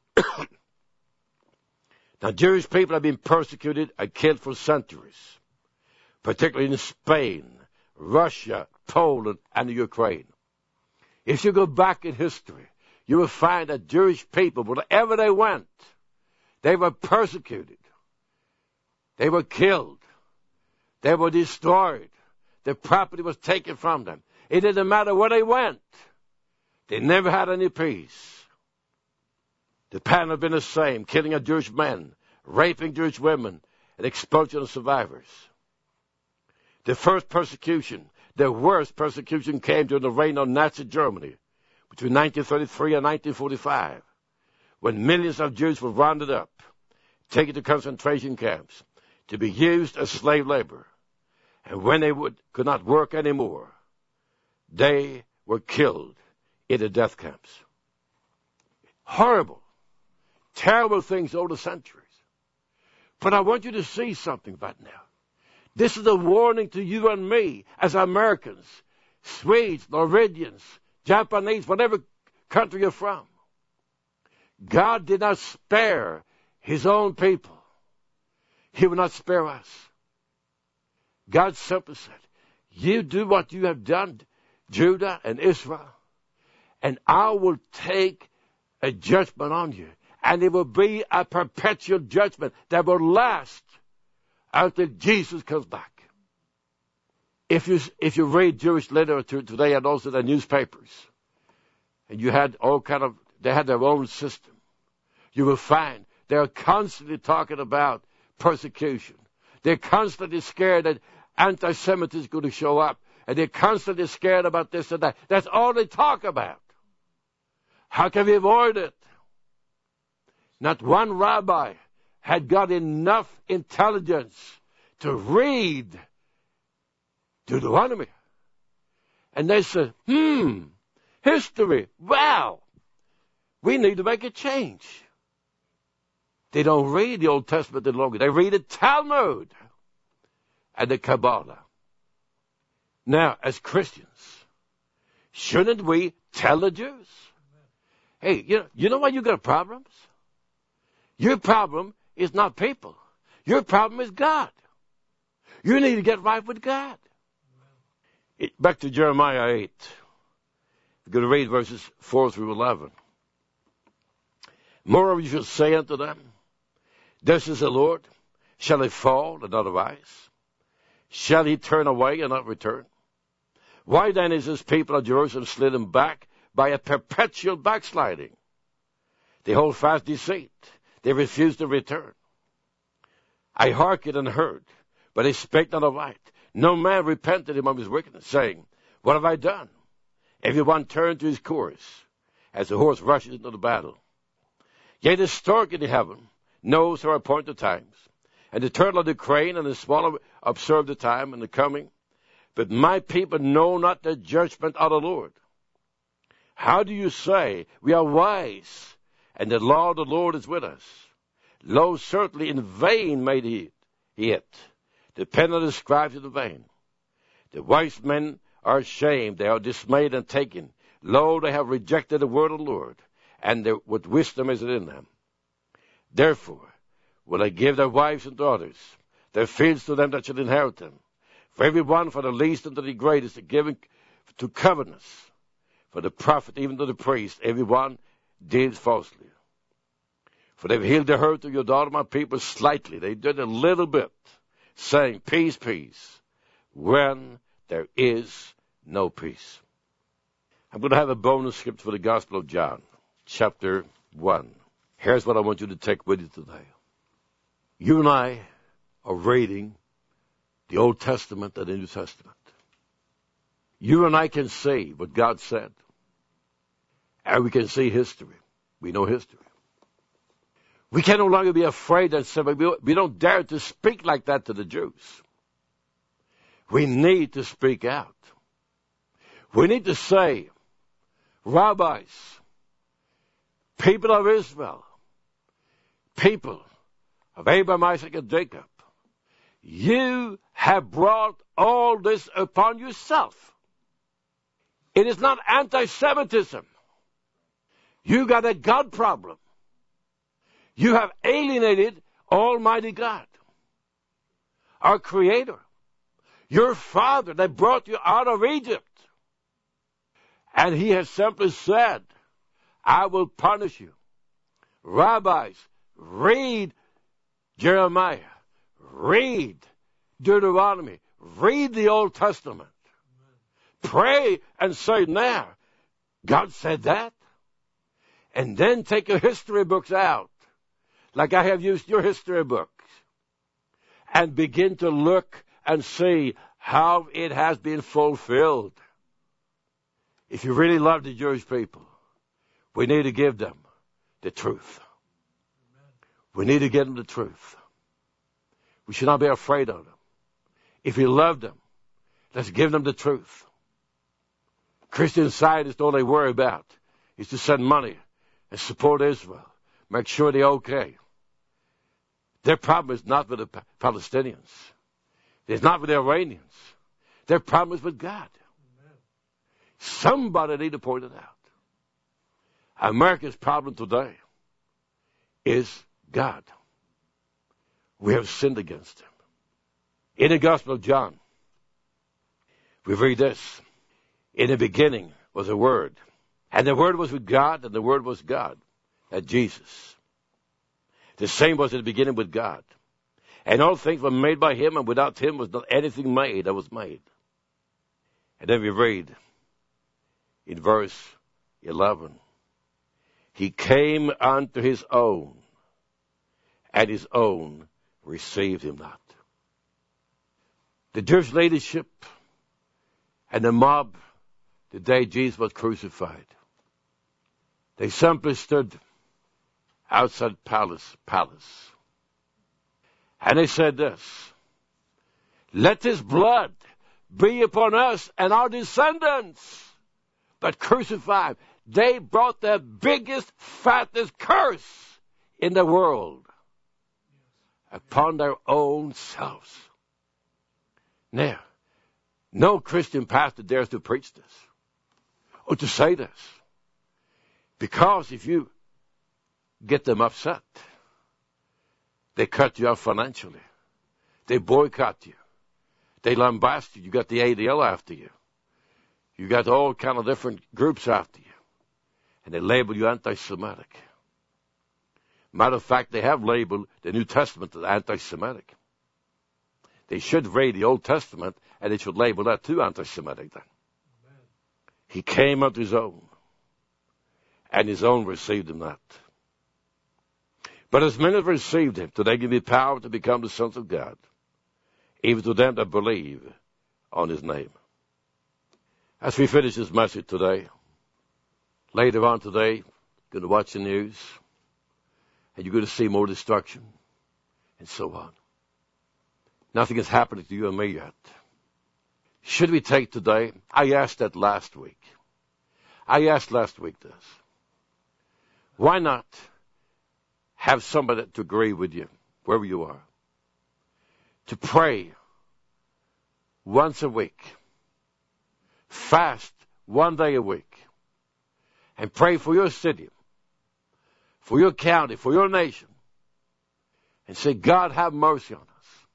Now, Jewish people have been persecuted and killed for centuries, particularly in Spain, Russia, Poland, and Ukraine. If you go back in history, you will find that Jewish people, wherever they went, they were persecuted. They were killed. They were destroyed. Their property was taken from them. It didn't matter where they went. They never had any peace. The pattern had been the same, killing of Jewish men, raping Jewish women, and expulsion of survivors. The first persecution, the worst persecution, came during the reign of Nazi Germany between 1933 and 1945, when millions of Jews were rounded up, taken to concentration camps to be used as slave labor. And when they could not work anymore, they were killed in the death camps. Horrible, terrible things over the centuries. But I want you to see something right now. This is a warning to you and me as Americans, Swedes, Norwegians, Japanese, whatever country you're from. God did not spare his own people. He will not spare us. God simply said, you do what you have done, Judah and Israel, and I will take a judgment on you. And it will be a perpetual judgment that will last until Jesus comes back. If you read Jewish literature today and also the newspapers, and you had they had their own system, you will find they're constantly talking about persecution. They're constantly scared that anti-Semitism is going to show up, and they're constantly scared about this and that. That's all they talk about. How can we avoid it? Not one rabbi had got enough intelligence to read Deuteronomy. And they said, history, wow, we need to make a change. They don't read the Old Testament any longer. They read the Talmud and the Kabbalah. Now, as Christians, shouldn't we tell the Jews? Hey, you know why you got problems? Your problem is not people. Your problem is God. You need to get right with God. Back to Jeremiah 8. We're going to read verses 4 through 11. Moreover, you shall say unto them, this is the Lord. Shall he fall and not arise? Shall he turn away and not return? Why then is this people of Jerusalem slidden back by a perpetual backsliding? They hold fast deceit. They refuse to return. I hearkened and heard, but they spake not aright. No man repented among his wickedness, saying, What have I done? Everyone turned to his course, as the horse rushes into the battle. Yea, the stork in the heaven knows her appointed times, and the turtle, the crane, and the swallow observe the time and the coming. But my people know not the judgment of the Lord. How do you say, We are wise, and the law of the Lord is with us? Lo, certainly in vain made he it. The pen of the scribes is in vain. The wise men are ashamed, they are dismayed and taken. Lo, they have rejected the word of the Lord, and what wisdom is it in them? Therefore will I give their wives and daughters, their fields to them that shall inherit them. For every one, for the least unto the greatest, are given to covetousness. For the prophet, even to the priest, every one deals falsely. For they've healed the hurt of your daughter, my people, slightly. They did a little bit, saying, Peace, peace, when there is no peace. I'm going to have a bonus script for the Gospel of John, chapter 1. Here's what I want you to take with you today. You and I are reading the Old Testament and the New Testament. You and I can see what God said. And we can see history. We know history. We can no longer be afraid and say, we don't dare to speak like that to the Jews. We need to speak out. We need to say, Rabbis, people of Israel, people of Abraham, Isaac, and Jacob, you have brought all this upon yourself. It is not anti-Semitism. You got a God problem. You have alienated Almighty God, our Creator, your Father that brought you out of Egypt. And He has simply said, I will punish you. Rabbis, read Jeremiah, read Deuteronomy, read the Old Testament. Pray and say, now, God said that. And then take your history books out, like I have used your history books, and begin to look and see how it has been fulfilled. If you really love the Jewish people, we need to give them the truth. We need to give them the truth. We should not be afraid of them. If we love them, let's give them the truth. Christian scientists, all they worry about is to send money and support Israel, make sure they're okay. Their problem is not with the Palestinians. It's not with the Iranians. Their problem is with God. Amen. Somebody need to point it out. America's problem today is God. We have sinned against Him. In the Gospel of John, we read this. In the beginning was a Word, and the Word was with God, and the Word was God. That's Jesus. The same was in the beginning with God. And all things were made by Him, and without Him was not anything made that was made. And then we read in verse 11, He came unto His own, and His own received Him not. The Jewish leadership and the mob, the day Jesus was crucified, they simply stood outside palace. And they said this, let His blood be upon us and our descendants that crucified. They brought the biggest, fattest curse in the world upon their own selves. Now, no Christian pastor dares to preach this or to say this. Because if you get them upset, they cut you off financially. They boycott you. They lambast you. You got the ADL after you. You got all kind of different groups after you. And they label you anti-Semitic. Matter of fact, they have labeled the New Testament as anti-Semitic. They should read the Old Testament, and they should label that too anti-Semitic then. Amen. He came unto His own, and His own received Him not. But as many have received him, to them give me power to become the sons of God, even to them that believe on his name. As we finish this message today, later on today, you're going to watch the news, and you're going to see more destruction, and so on. Nothing is happening to you and me yet. Should we take today? I asked that last week. I asked last week this. Why not have somebody to agree with you, wherever you are, to pray once a week, fast one day a week, and pray for your city, for your county, for your nation, and say, God, have mercy on us.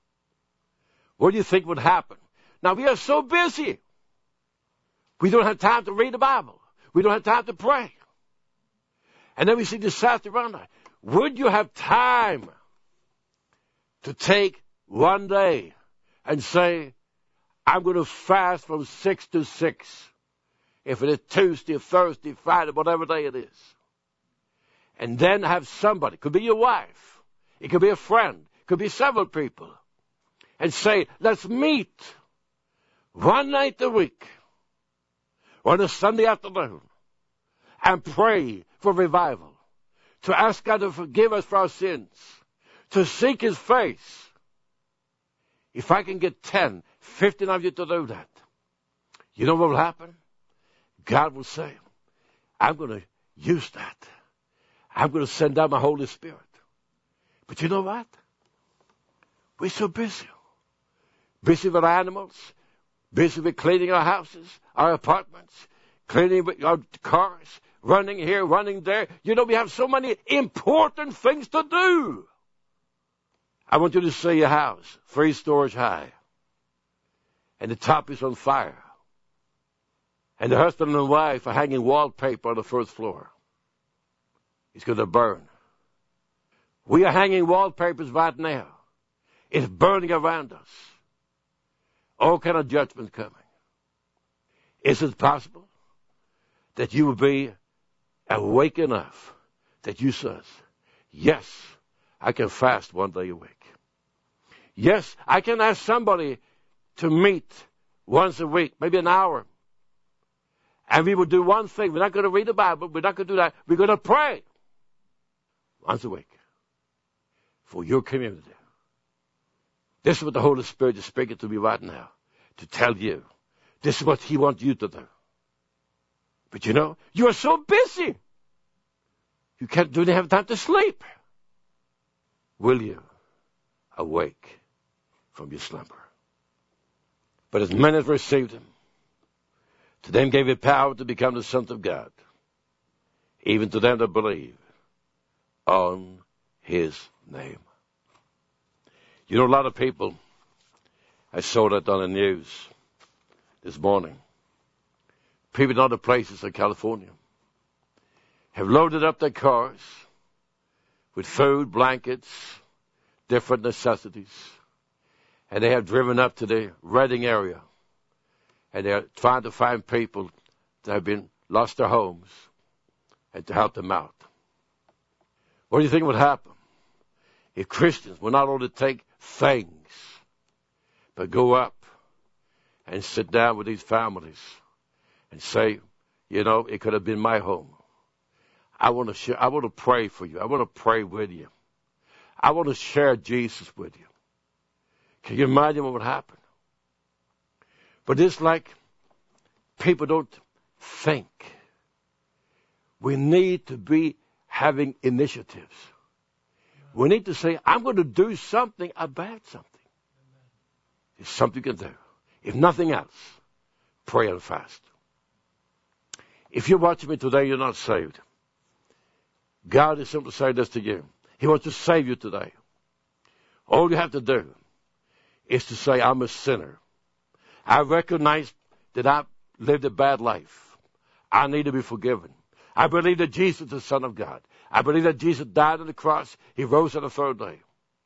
What do you think would happen? Now, we are so busy. We don't have time to read the Bible. We don't have time to pray. And then we see disaster around us. Would you have time to take one day and say, I'm going to fast from 6 to 6, if it is Tuesday, Thursday, Friday, whatever day it is. And then have somebody, it could be your wife, it could be a friend, it could be several people, and say, let's meet one night a week on a Sunday afternoon and pray for revival, to ask God to forgive us for our sins, to seek his face. If I can get 10, 15 of you to do that, you know what will happen? God will say, I'm going to use that. I'm going to send out my Holy Spirit. But you know what? We're so busy. Busy with our animals, busy with cleaning our houses, our apartments, cleaning with our cars, running here, running there. You know, we have so many important things to do. I want you to see a house, 3 stories high, and the top is on fire. And the husband and wife are hanging wallpaper on the first floor. It's going to burn. We are hanging wallpapers right now. It's burning around us. All kind of judgment coming. Is it possible that you will be awake enough that you says, yes, I can fast one day a week. Yes, I can ask somebody to meet once a week, maybe an hour. And we will do one thing. We're not going to read the Bible. We're not going to do that. We're going to pray once a week for your community. This is what the Holy Spirit is speaking to me right now, to tell you. This is what he wants you to do. But you know, you are so busy. You don't have time to sleep. Will you awake from your slumber? But as many as received him, to them gave he power to become the sons of God, even to them that believe on his name. You know, a lot of people, I saw that on the news this morning, people in other places in California have loaded up their cars with food, blankets, different necessities, and they have driven up to the Redding area, and they're trying to find people that have been lost their homes and to help them out. What do you think would happen if Christians would not only take things, but go up and sit down with these families and say, you know, it could have been my home. I want to pray for you. I want to pray with you. I want to share Jesus with you. Can you imagine what would happen? But it's like people don't think. We need to be having initiatives. We need to say, I'm going to do something about something. It's something you can do. If nothing else, pray and fast. If you're watching me today, you're not saved. God is simply saying this to you. He wants to save you today. All you have to do is to say, I'm a sinner. I recognize that I've lived a bad life. I need to be forgiven. I believe that Jesus is the Son of God. I believe that Jesus died on the cross. He rose on the third day.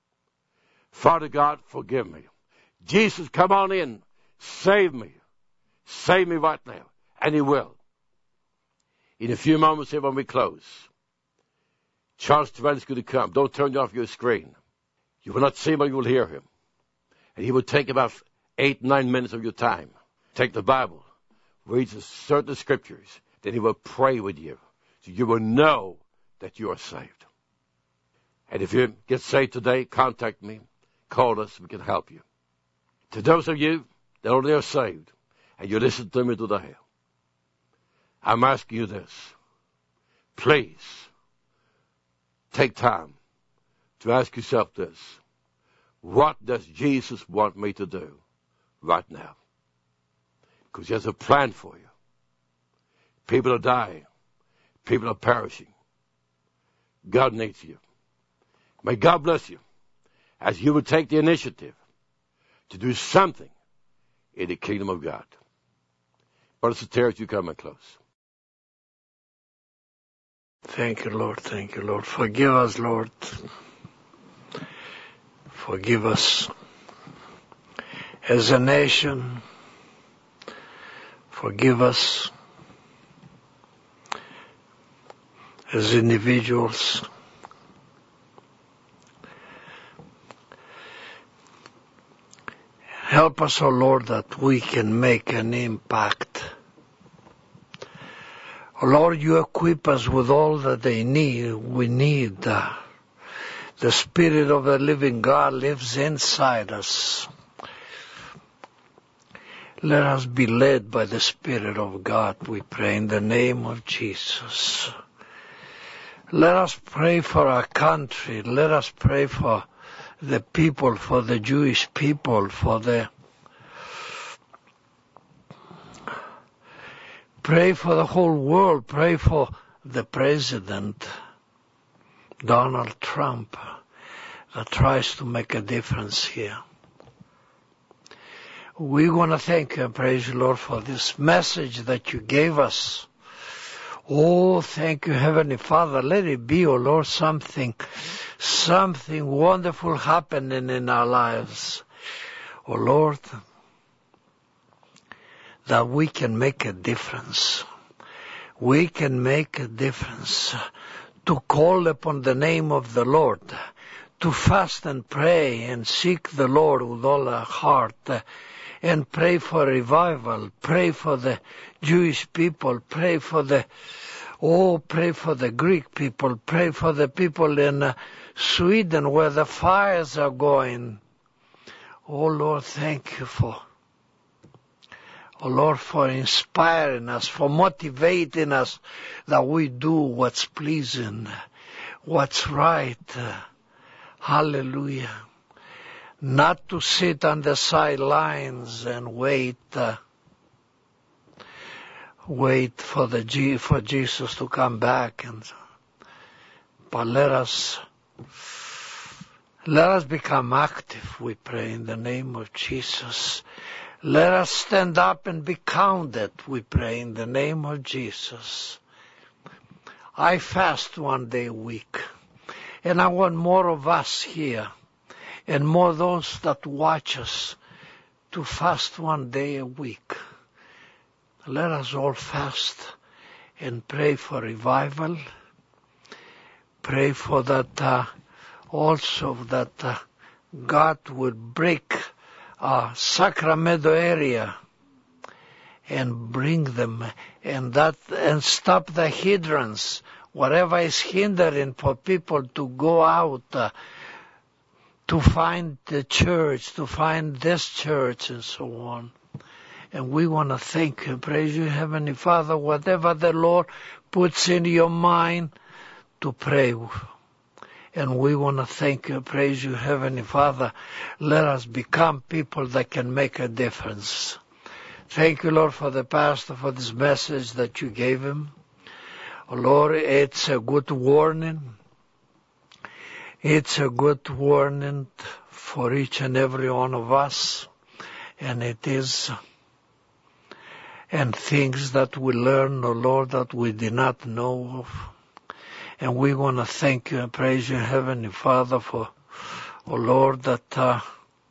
Father God, forgive me. Jesus, come on in. Save me. Save me right now. And he will. In a few moments here when we close, Charles Terrell is going to come. Don't turn off your screen. You will not see him, but you will hear him. And he will take about 8-9 minutes of your time. Take the Bible, read certain scriptures, then he will pray with you. So you will know that you are saved. And if you get saved today, contact me. Call us. We can help you. To those of you that already are saved, and you listen to me today, I'm asking you this. Please, take time to ask yourself this. What does Jesus want me to do right now? Because he has a plan for you. People are dying. People are perishing. God needs you. May God bless you as you will take the initiative to do something in the kingdom of God. Brother Soterios, you come and close. Thank you, Lord. Thank you, Lord. Forgive us, Lord. Forgive us as a nation. Forgive us as individuals. Help us, O Lord, that we can make an impact. O Lord, you equip us with all that we need. The Spirit of the living God lives inside us. Let us be led by the Spirit of God, we pray, in the name of Jesus. Let us pray for our country. Let us pray for the people, for the Jewish people, pray for the whole world. Pray for the President, Donald Trump, that tries to make a difference here. We want to thank you and praise you, Lord, for this message that you gave us. Oh, thank you, Heavenly Father. Let it be, oh Lord, something wonderful happening in our lives. Oh Lord, that we can make a difference. We can make a difference to call upon the name of the Lord, to fast and pray and seek the Lord with all our heart, and pray for revival, pray for the Jewish people, pray for the Greek people, pray for the people in Sweden where the fires are going. Oh Lord, thank you for inspiring us, for motivating us that we do what's pleasing, what's right. Hallelujah. Not to sit on the sidelines and wait for Jesus to come back, but let us become active, we pray, in the name of Jesus. Let us stand up and be counted, we pray, in the name of Jesus. I fast one day a week, and I want more of us here, and more those that watch us, to fast one day a week. Let us all fast and pray for revival. Pray for that also that God would break Sacramento area and bring them and stop the hindrance, whatever is hindering for people to go out to find the church, to find this church and so on. And we want to thank you, praise you, Heavenly Father, whatever the Lord puts in your mind to pray. And we want to thank you, praise you, Heavenly Father. Let us become people that can make a difference. Thank you, Lord, for the pastor, for this message that you gave him. Oh, Lord, it's a good warning. It's a good warning for each and every one of us. And it is, and things that we learn, oh Lord, that we did not know of. And we want to thank you and praise you, Heavenly Father, for, oh Lord, that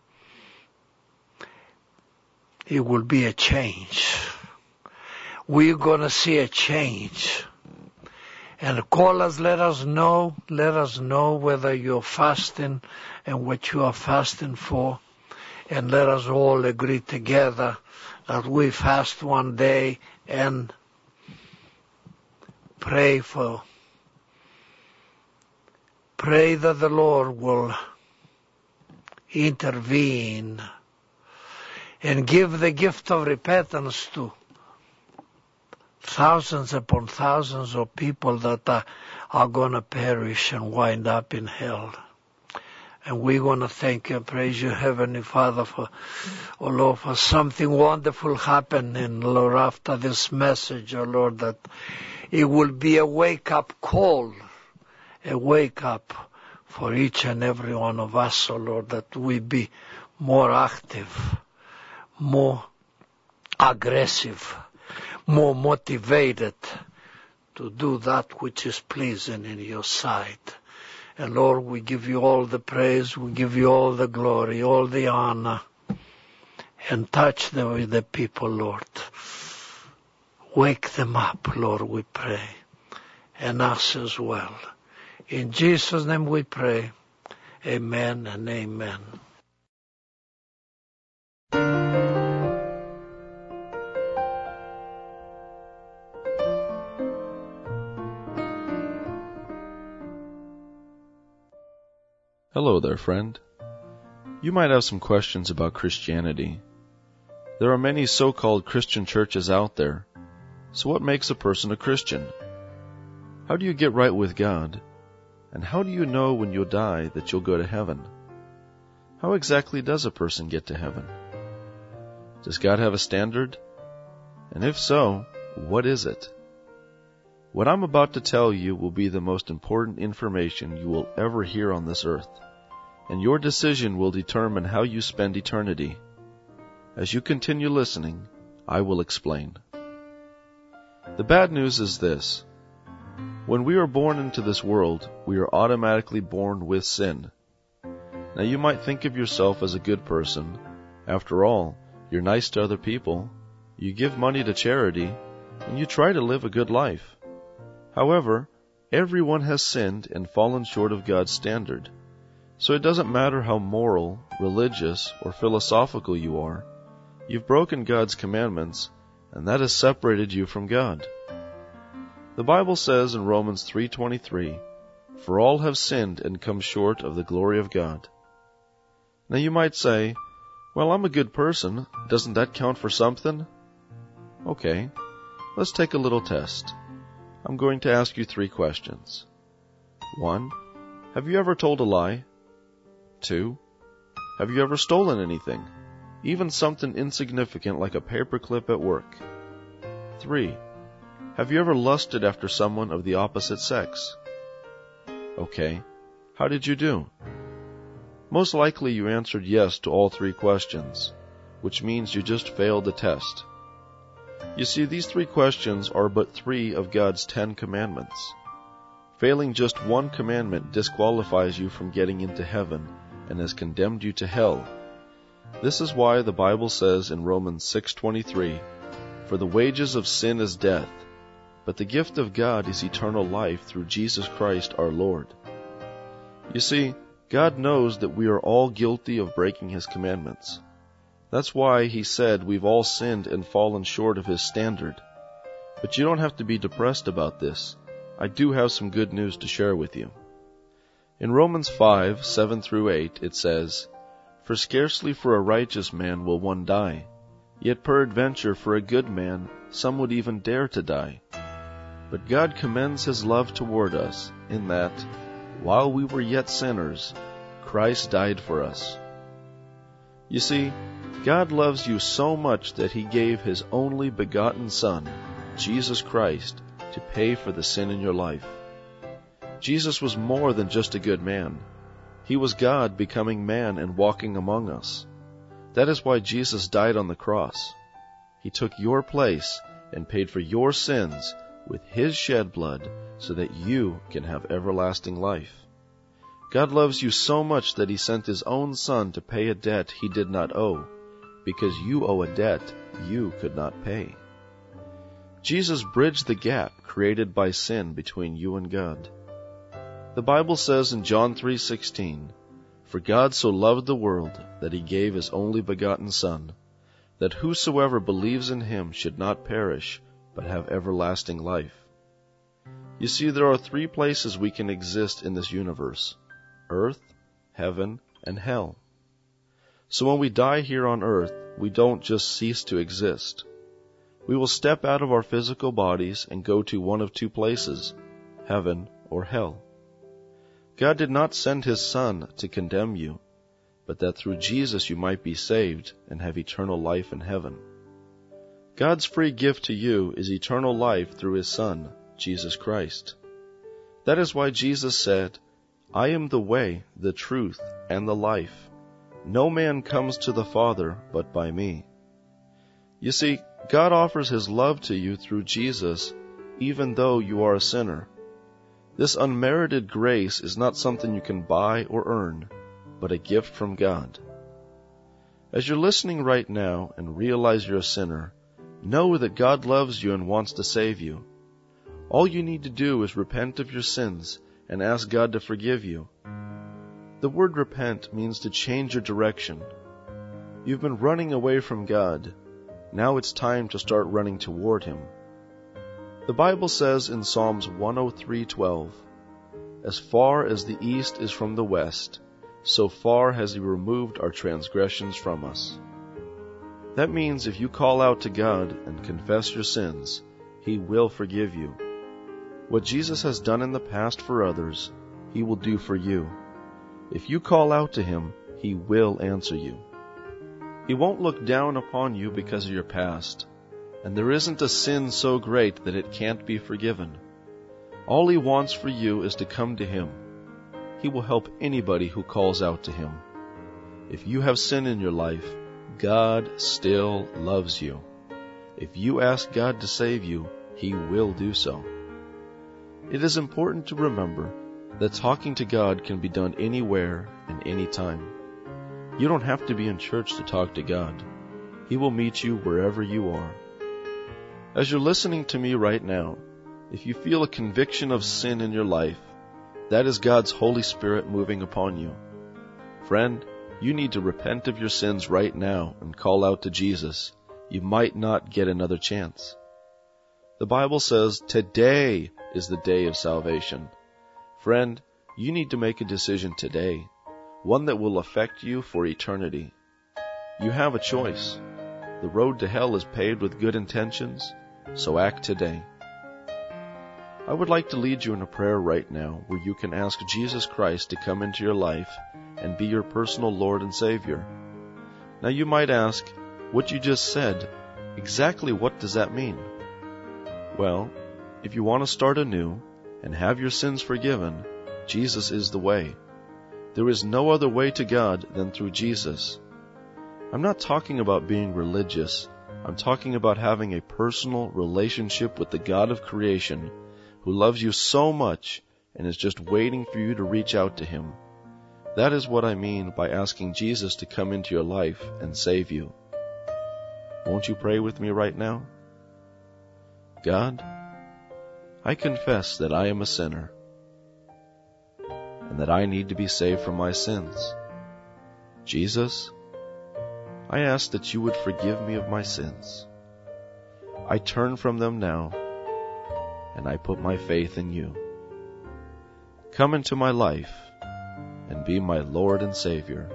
it will be a change. We're going to see a change. And call us, let us know whether you're fasting and what you are fasting for. And let us all agree together that we fast one day and pray that the Lord will intervene and give the gift of repentance to thousands upon thousands of people that are going to perish and wind up in hell. And we're going to thank you and praise you, Heavenly Father, for, oh Lord, for something wonderful happening, Lord, after this message, oh Lord, that it will be a wake-up call, a wake-up for each and every one of us, oh Lord, that we be more active, more aggressive, more motivated to do that which is pleasing in your sight. And Lord, we give you all the praise, we give you all the glory, all the honor, and touch the people, Lord. Wake them up, Lord, we pray, and us as well. In Jesus' name we pray. Amen and amen. Hello there, friend. You might have some questions about Christianity. There are many so-called Christian churches out there. So what makes a person a Christian? How do you get right with God? And how do you know when you'll die that you'll go to heaven? How exactly does a person get to heaven? Does God have a standard? And if so, what is it? What I'm about to tell you will be the most important information you will ever hear on this earth, and your decision will determine how you spend eternity. As you continue listening, I will explain. The bad news is this. When we are born into this world, we are automatically born with sin. Now you might think of yourself as a good person. After all, you're nice to other people, you give money to charity, and you try to live a good life. However, everyone has sinned and fallen short of God's standard. So it doesn't matter how moral, religious, or philosophical you are. You've broken God's commandments, and that has separated you from God. The Bible says in Romans 3:23, "For all have sinned and come short of the glory of God." Now you might say, "Well, I'm a good person. Doesn't that count for something?" Okay, let's take a little test. I'm going to ask you 3 questions. 1. Have you ever told a lie? 2. Have you ever stolen anything? Even something insignificant like a paperclip at work? 3. Have you ever lusted after someone of the opposite sex? Okay, how did you do? Most likely you answered yes to all 3 questions, which means you just failed the test. You see, these 3 questions are but 3 of God's 10 commandments. Failing just one commandment disqualifies you from getting into heaven and has condemned you to hell. This is why the Bible says in Romans 6:23, "For the wages of sin is death, but the gift of God is eternal life through Jesus Christ our Lord." You see, God knows that we are all guilty of breaking His commandments. That's why He said we've all sinned and fallen short of His standard. But you don't have to be depressed about this. I do have some good news to share with you. In Romans 5:7-8 it says, "For scarcely for a righteous man will one die, yet peradventure for a good man some would even dare to die. But God commends His love toward us, in that, while we were yet sinners, Christ died for us." You see, God loves you so much that He gave His only begotten Son, Jesus Christ, to pay for the sin in your life. Jesus was more than just a good man. He was God becoming man and walking among us. That is why Jesus died on the cross. He took your place and paid for your sins with His shed blood so that you can have everlasting life. God loves you so much that He sent His own Son to pay a debt He did not owe, because you owe a debt you could not pay. Jesus bridged the gap created by sin between you and God. The Bible says in John 3:16, "For God so loved the world that he gave his only begotten Son, that whosoever believes in him should not perish, but have everlasting life." You see, there are 3 places we can exist in this universe: earth, heaven, and hell. So when we die here on earth, we don't just cease to exist. We will step out of our physical bodies and go to one of 2 places, heaven or hell. God did not send his Son to condemn you, but that through Jesus you might be saved and have eternal life in heaven. God's free gift to you is eternal life through his Son, Jesus Christ. That is why Jesus said, "I am the way, the truth, and the life. No man comes to the Father but by me." You see, God offers his love to you through Jesus, even though you are a sinner. This unmerited grace is not something you can buy or earn, but a gift from God. As you're listening right now and realize you're a sinner, know that God loves you and wants to save you. All you need to do is repent of your sins and ask God to forgive you. The word repent means to change your direction. You've been running away from God. Now it's time to start running toward him. The Bible says in Psalms 103:12, "As far as the east is from the west, so far has he removed our transgressions from us." That means if you call out to God and confess your sins, he will forgive you. What Jesus has done in the past for others, he will do for you. If you call out to him, he will answer you. He won't look down upon you because of your past, and there isn't a sin so great that it can't be forgiven. All he wants for you is to come to him. He will help anybody who calls out to him. If you have sin in your life, God still loves you. If you ask God to save you, he will do so. It is important to remember that talking to God can be done anywhere and anytime. You don't have to be in church to talk to God. He will meet you wherever you are. As you're listening to me right now, if you feel a conviction of sin in your life, that is God's Holy Spirit moving upon you. Friend, you need to repent of your sins right now and call out to Jesus. You might not get another chance. The Bible says today is the day of salvation. Friend, you need to make a decision today, one that will affect you for eternity. You have a choice. The road to hell is paved with good intentions, so act today. I would like to lead you in a prayer right now where you can ask Jesus Christ to come into your life and be your personal Lord and Savior. Now you might ask, what you just said, exactly what does that mean? Well, if you want to start anew and have your sins forgiven, Jesus is the way. There is no other way to God than through Jesus. I'm not talking about being religious. I'm talking about having a personal relationship with the God of creation who loves you so much and is just waiting for you to reach out to him. That is what I mean by asking Jesus to come into your life and save you. Won't you pray with me right now? God, I confess that I am a sinner and that I need to be saved from my sins. Jesus, I ask that you would forgive me of my sins. I turn from them now, and I put my faith in you. Come into my life and be my Lord and Savior.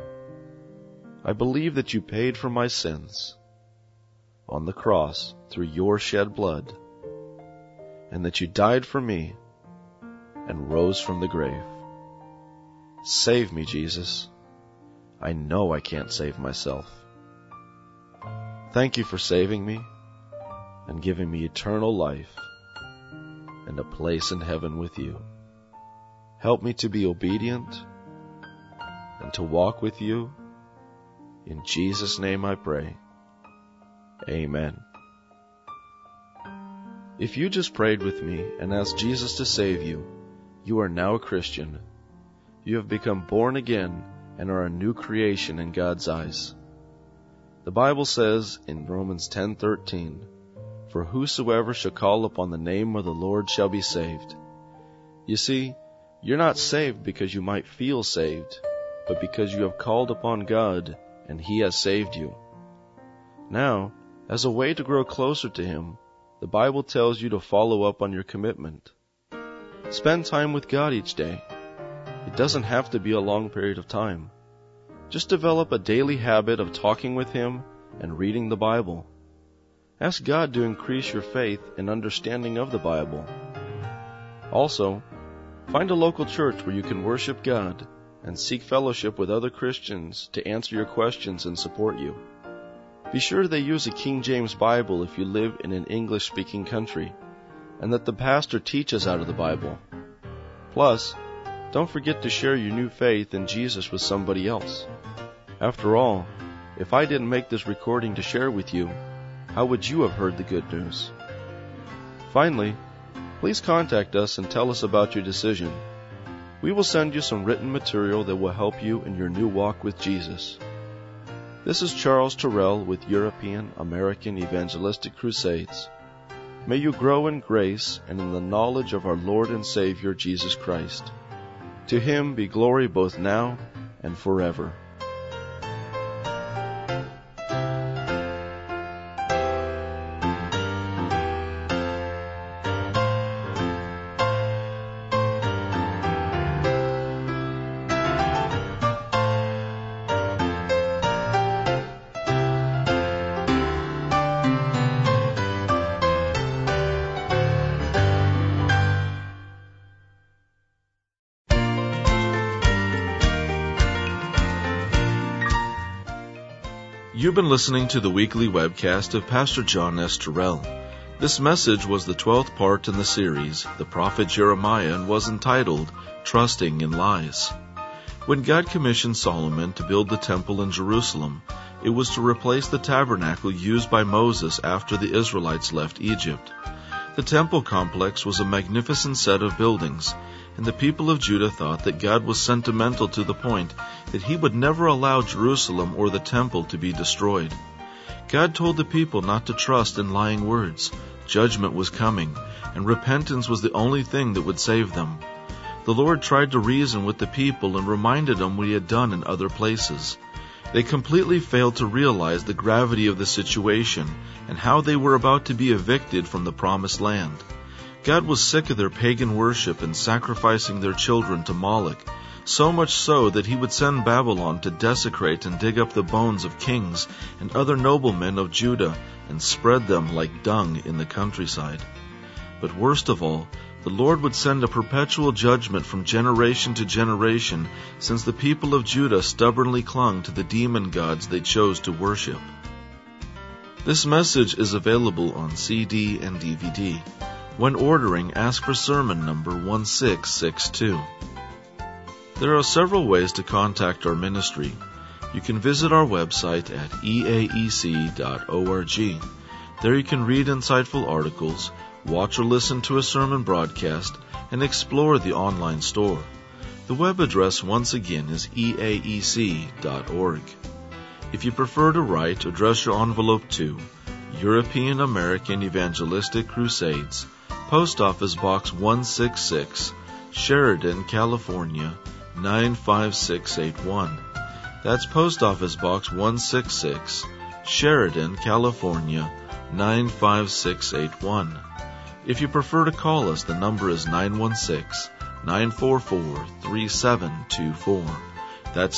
I believe that you paid for my sins on the cross through your shed blood, and that you died for me and rose from the grave. Save me, Jesus. I know I can't save myself. Thank you for saving me and giving me eternal life and a place in heaven with you. Help me to be obedient and to walk with you. In Jesus' name I pray. Amen. If you just prayed with me and asked Jesus to save you, you are now a Christian. You have become born again and are a new creation in God's eyes. The Bible says in Romans 10:13, for whosoever shall call upon the name of the Lord shall be saved. You see, you're not saved because you might feel saved, but because you have called upon God and He has saved you. Now, as a way to grow closer to Him, the Bible tells you to follow up on your commitment. Spend time with God each day. It doesn't have to be a long period of time. Just develop a daily habit of talking with Him and reading the Bible. Ask God to increase your faith and understanding of the Bible. Also, find a local church where you can worship God and seek fellowship with other Christians to answer your questions and support you. Be sure they use a King James Bible if you live in an English-speaking country, and that the pastor teaches out of the Bible. Plus, don't forget to share your new faith in Jesus with somebody else. After all, if I didn't make this recording to share with you, how would you have heard the good news? Finally, please contact us and tell us about your decision. We will send you some written material that will help you in your new walk with Jesus. This is Charles Terrell with European American Evangelistic Crusades. May you grow in grace and in the knowledge of our Lord and Savior Jesus Christ. To Him be glory both now and forever. You've been listening to the weekly webcast of Pastor John S. Terrell. This message was the 12th part in the series, The Prophet Jeremiah, and was entitled, Trusting in Lies. When God commissioned Solomon to build the temple in Jerusalem, it was to replace the tabernacle used by Moses after the Israelites left Egypt. The temple complex was a magnificent set of buildings, and the people of Judah thought that God was sentimental to the point that He would never allow Jerusalem or the temple to be destroyed. God told the people not to trust in lying words. Judgment was coming, and repentance was the only thing that would save them. The Lord tried to reason with the people and reminded them what He had done in other places. They completely failed to realize the gravity of the situation and how they were about to be evicted from the promised land. God was sick of their pagan worship and sacrificing their children to Moloch, so much so that He would send Babylon to desecrate and dig up the bones of kings and other noblemen of Judah and spread them like dung in the countryside. But worst of all, the Lord would send a perpetual judgment from generation to generation, since the people of Judah stubbornly clung to the demon gods they chose to worship. This message is available on CD and DVD. When ordering, ask for sermon number 1662. There are several ways to contact our ministry. You can visit our website at eaec.org. There you can read insightful articles, watch or listen to a sermon broadcast, and explore the online store. The web address once again is eaec.org. If you prefer to write, address your envelope to European American Evangelistic Crusades, Post Office Box 166, Sheridan, California, 95681. That's Post Office Box 166, Sheridan, California, 95681. If you prefer to call us, the number is 916-944-3724. That's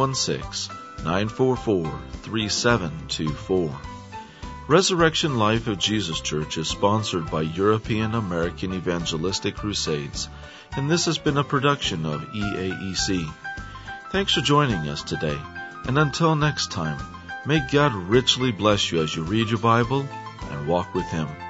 916-944-3724. Resurrection Life of Jesus Church is sponsored by European American Evangelistic Crusades, and this has been a production of EAEC. Thanks for joining us today, and until next time, may God richly bless you as you read your Bible and walk with Him.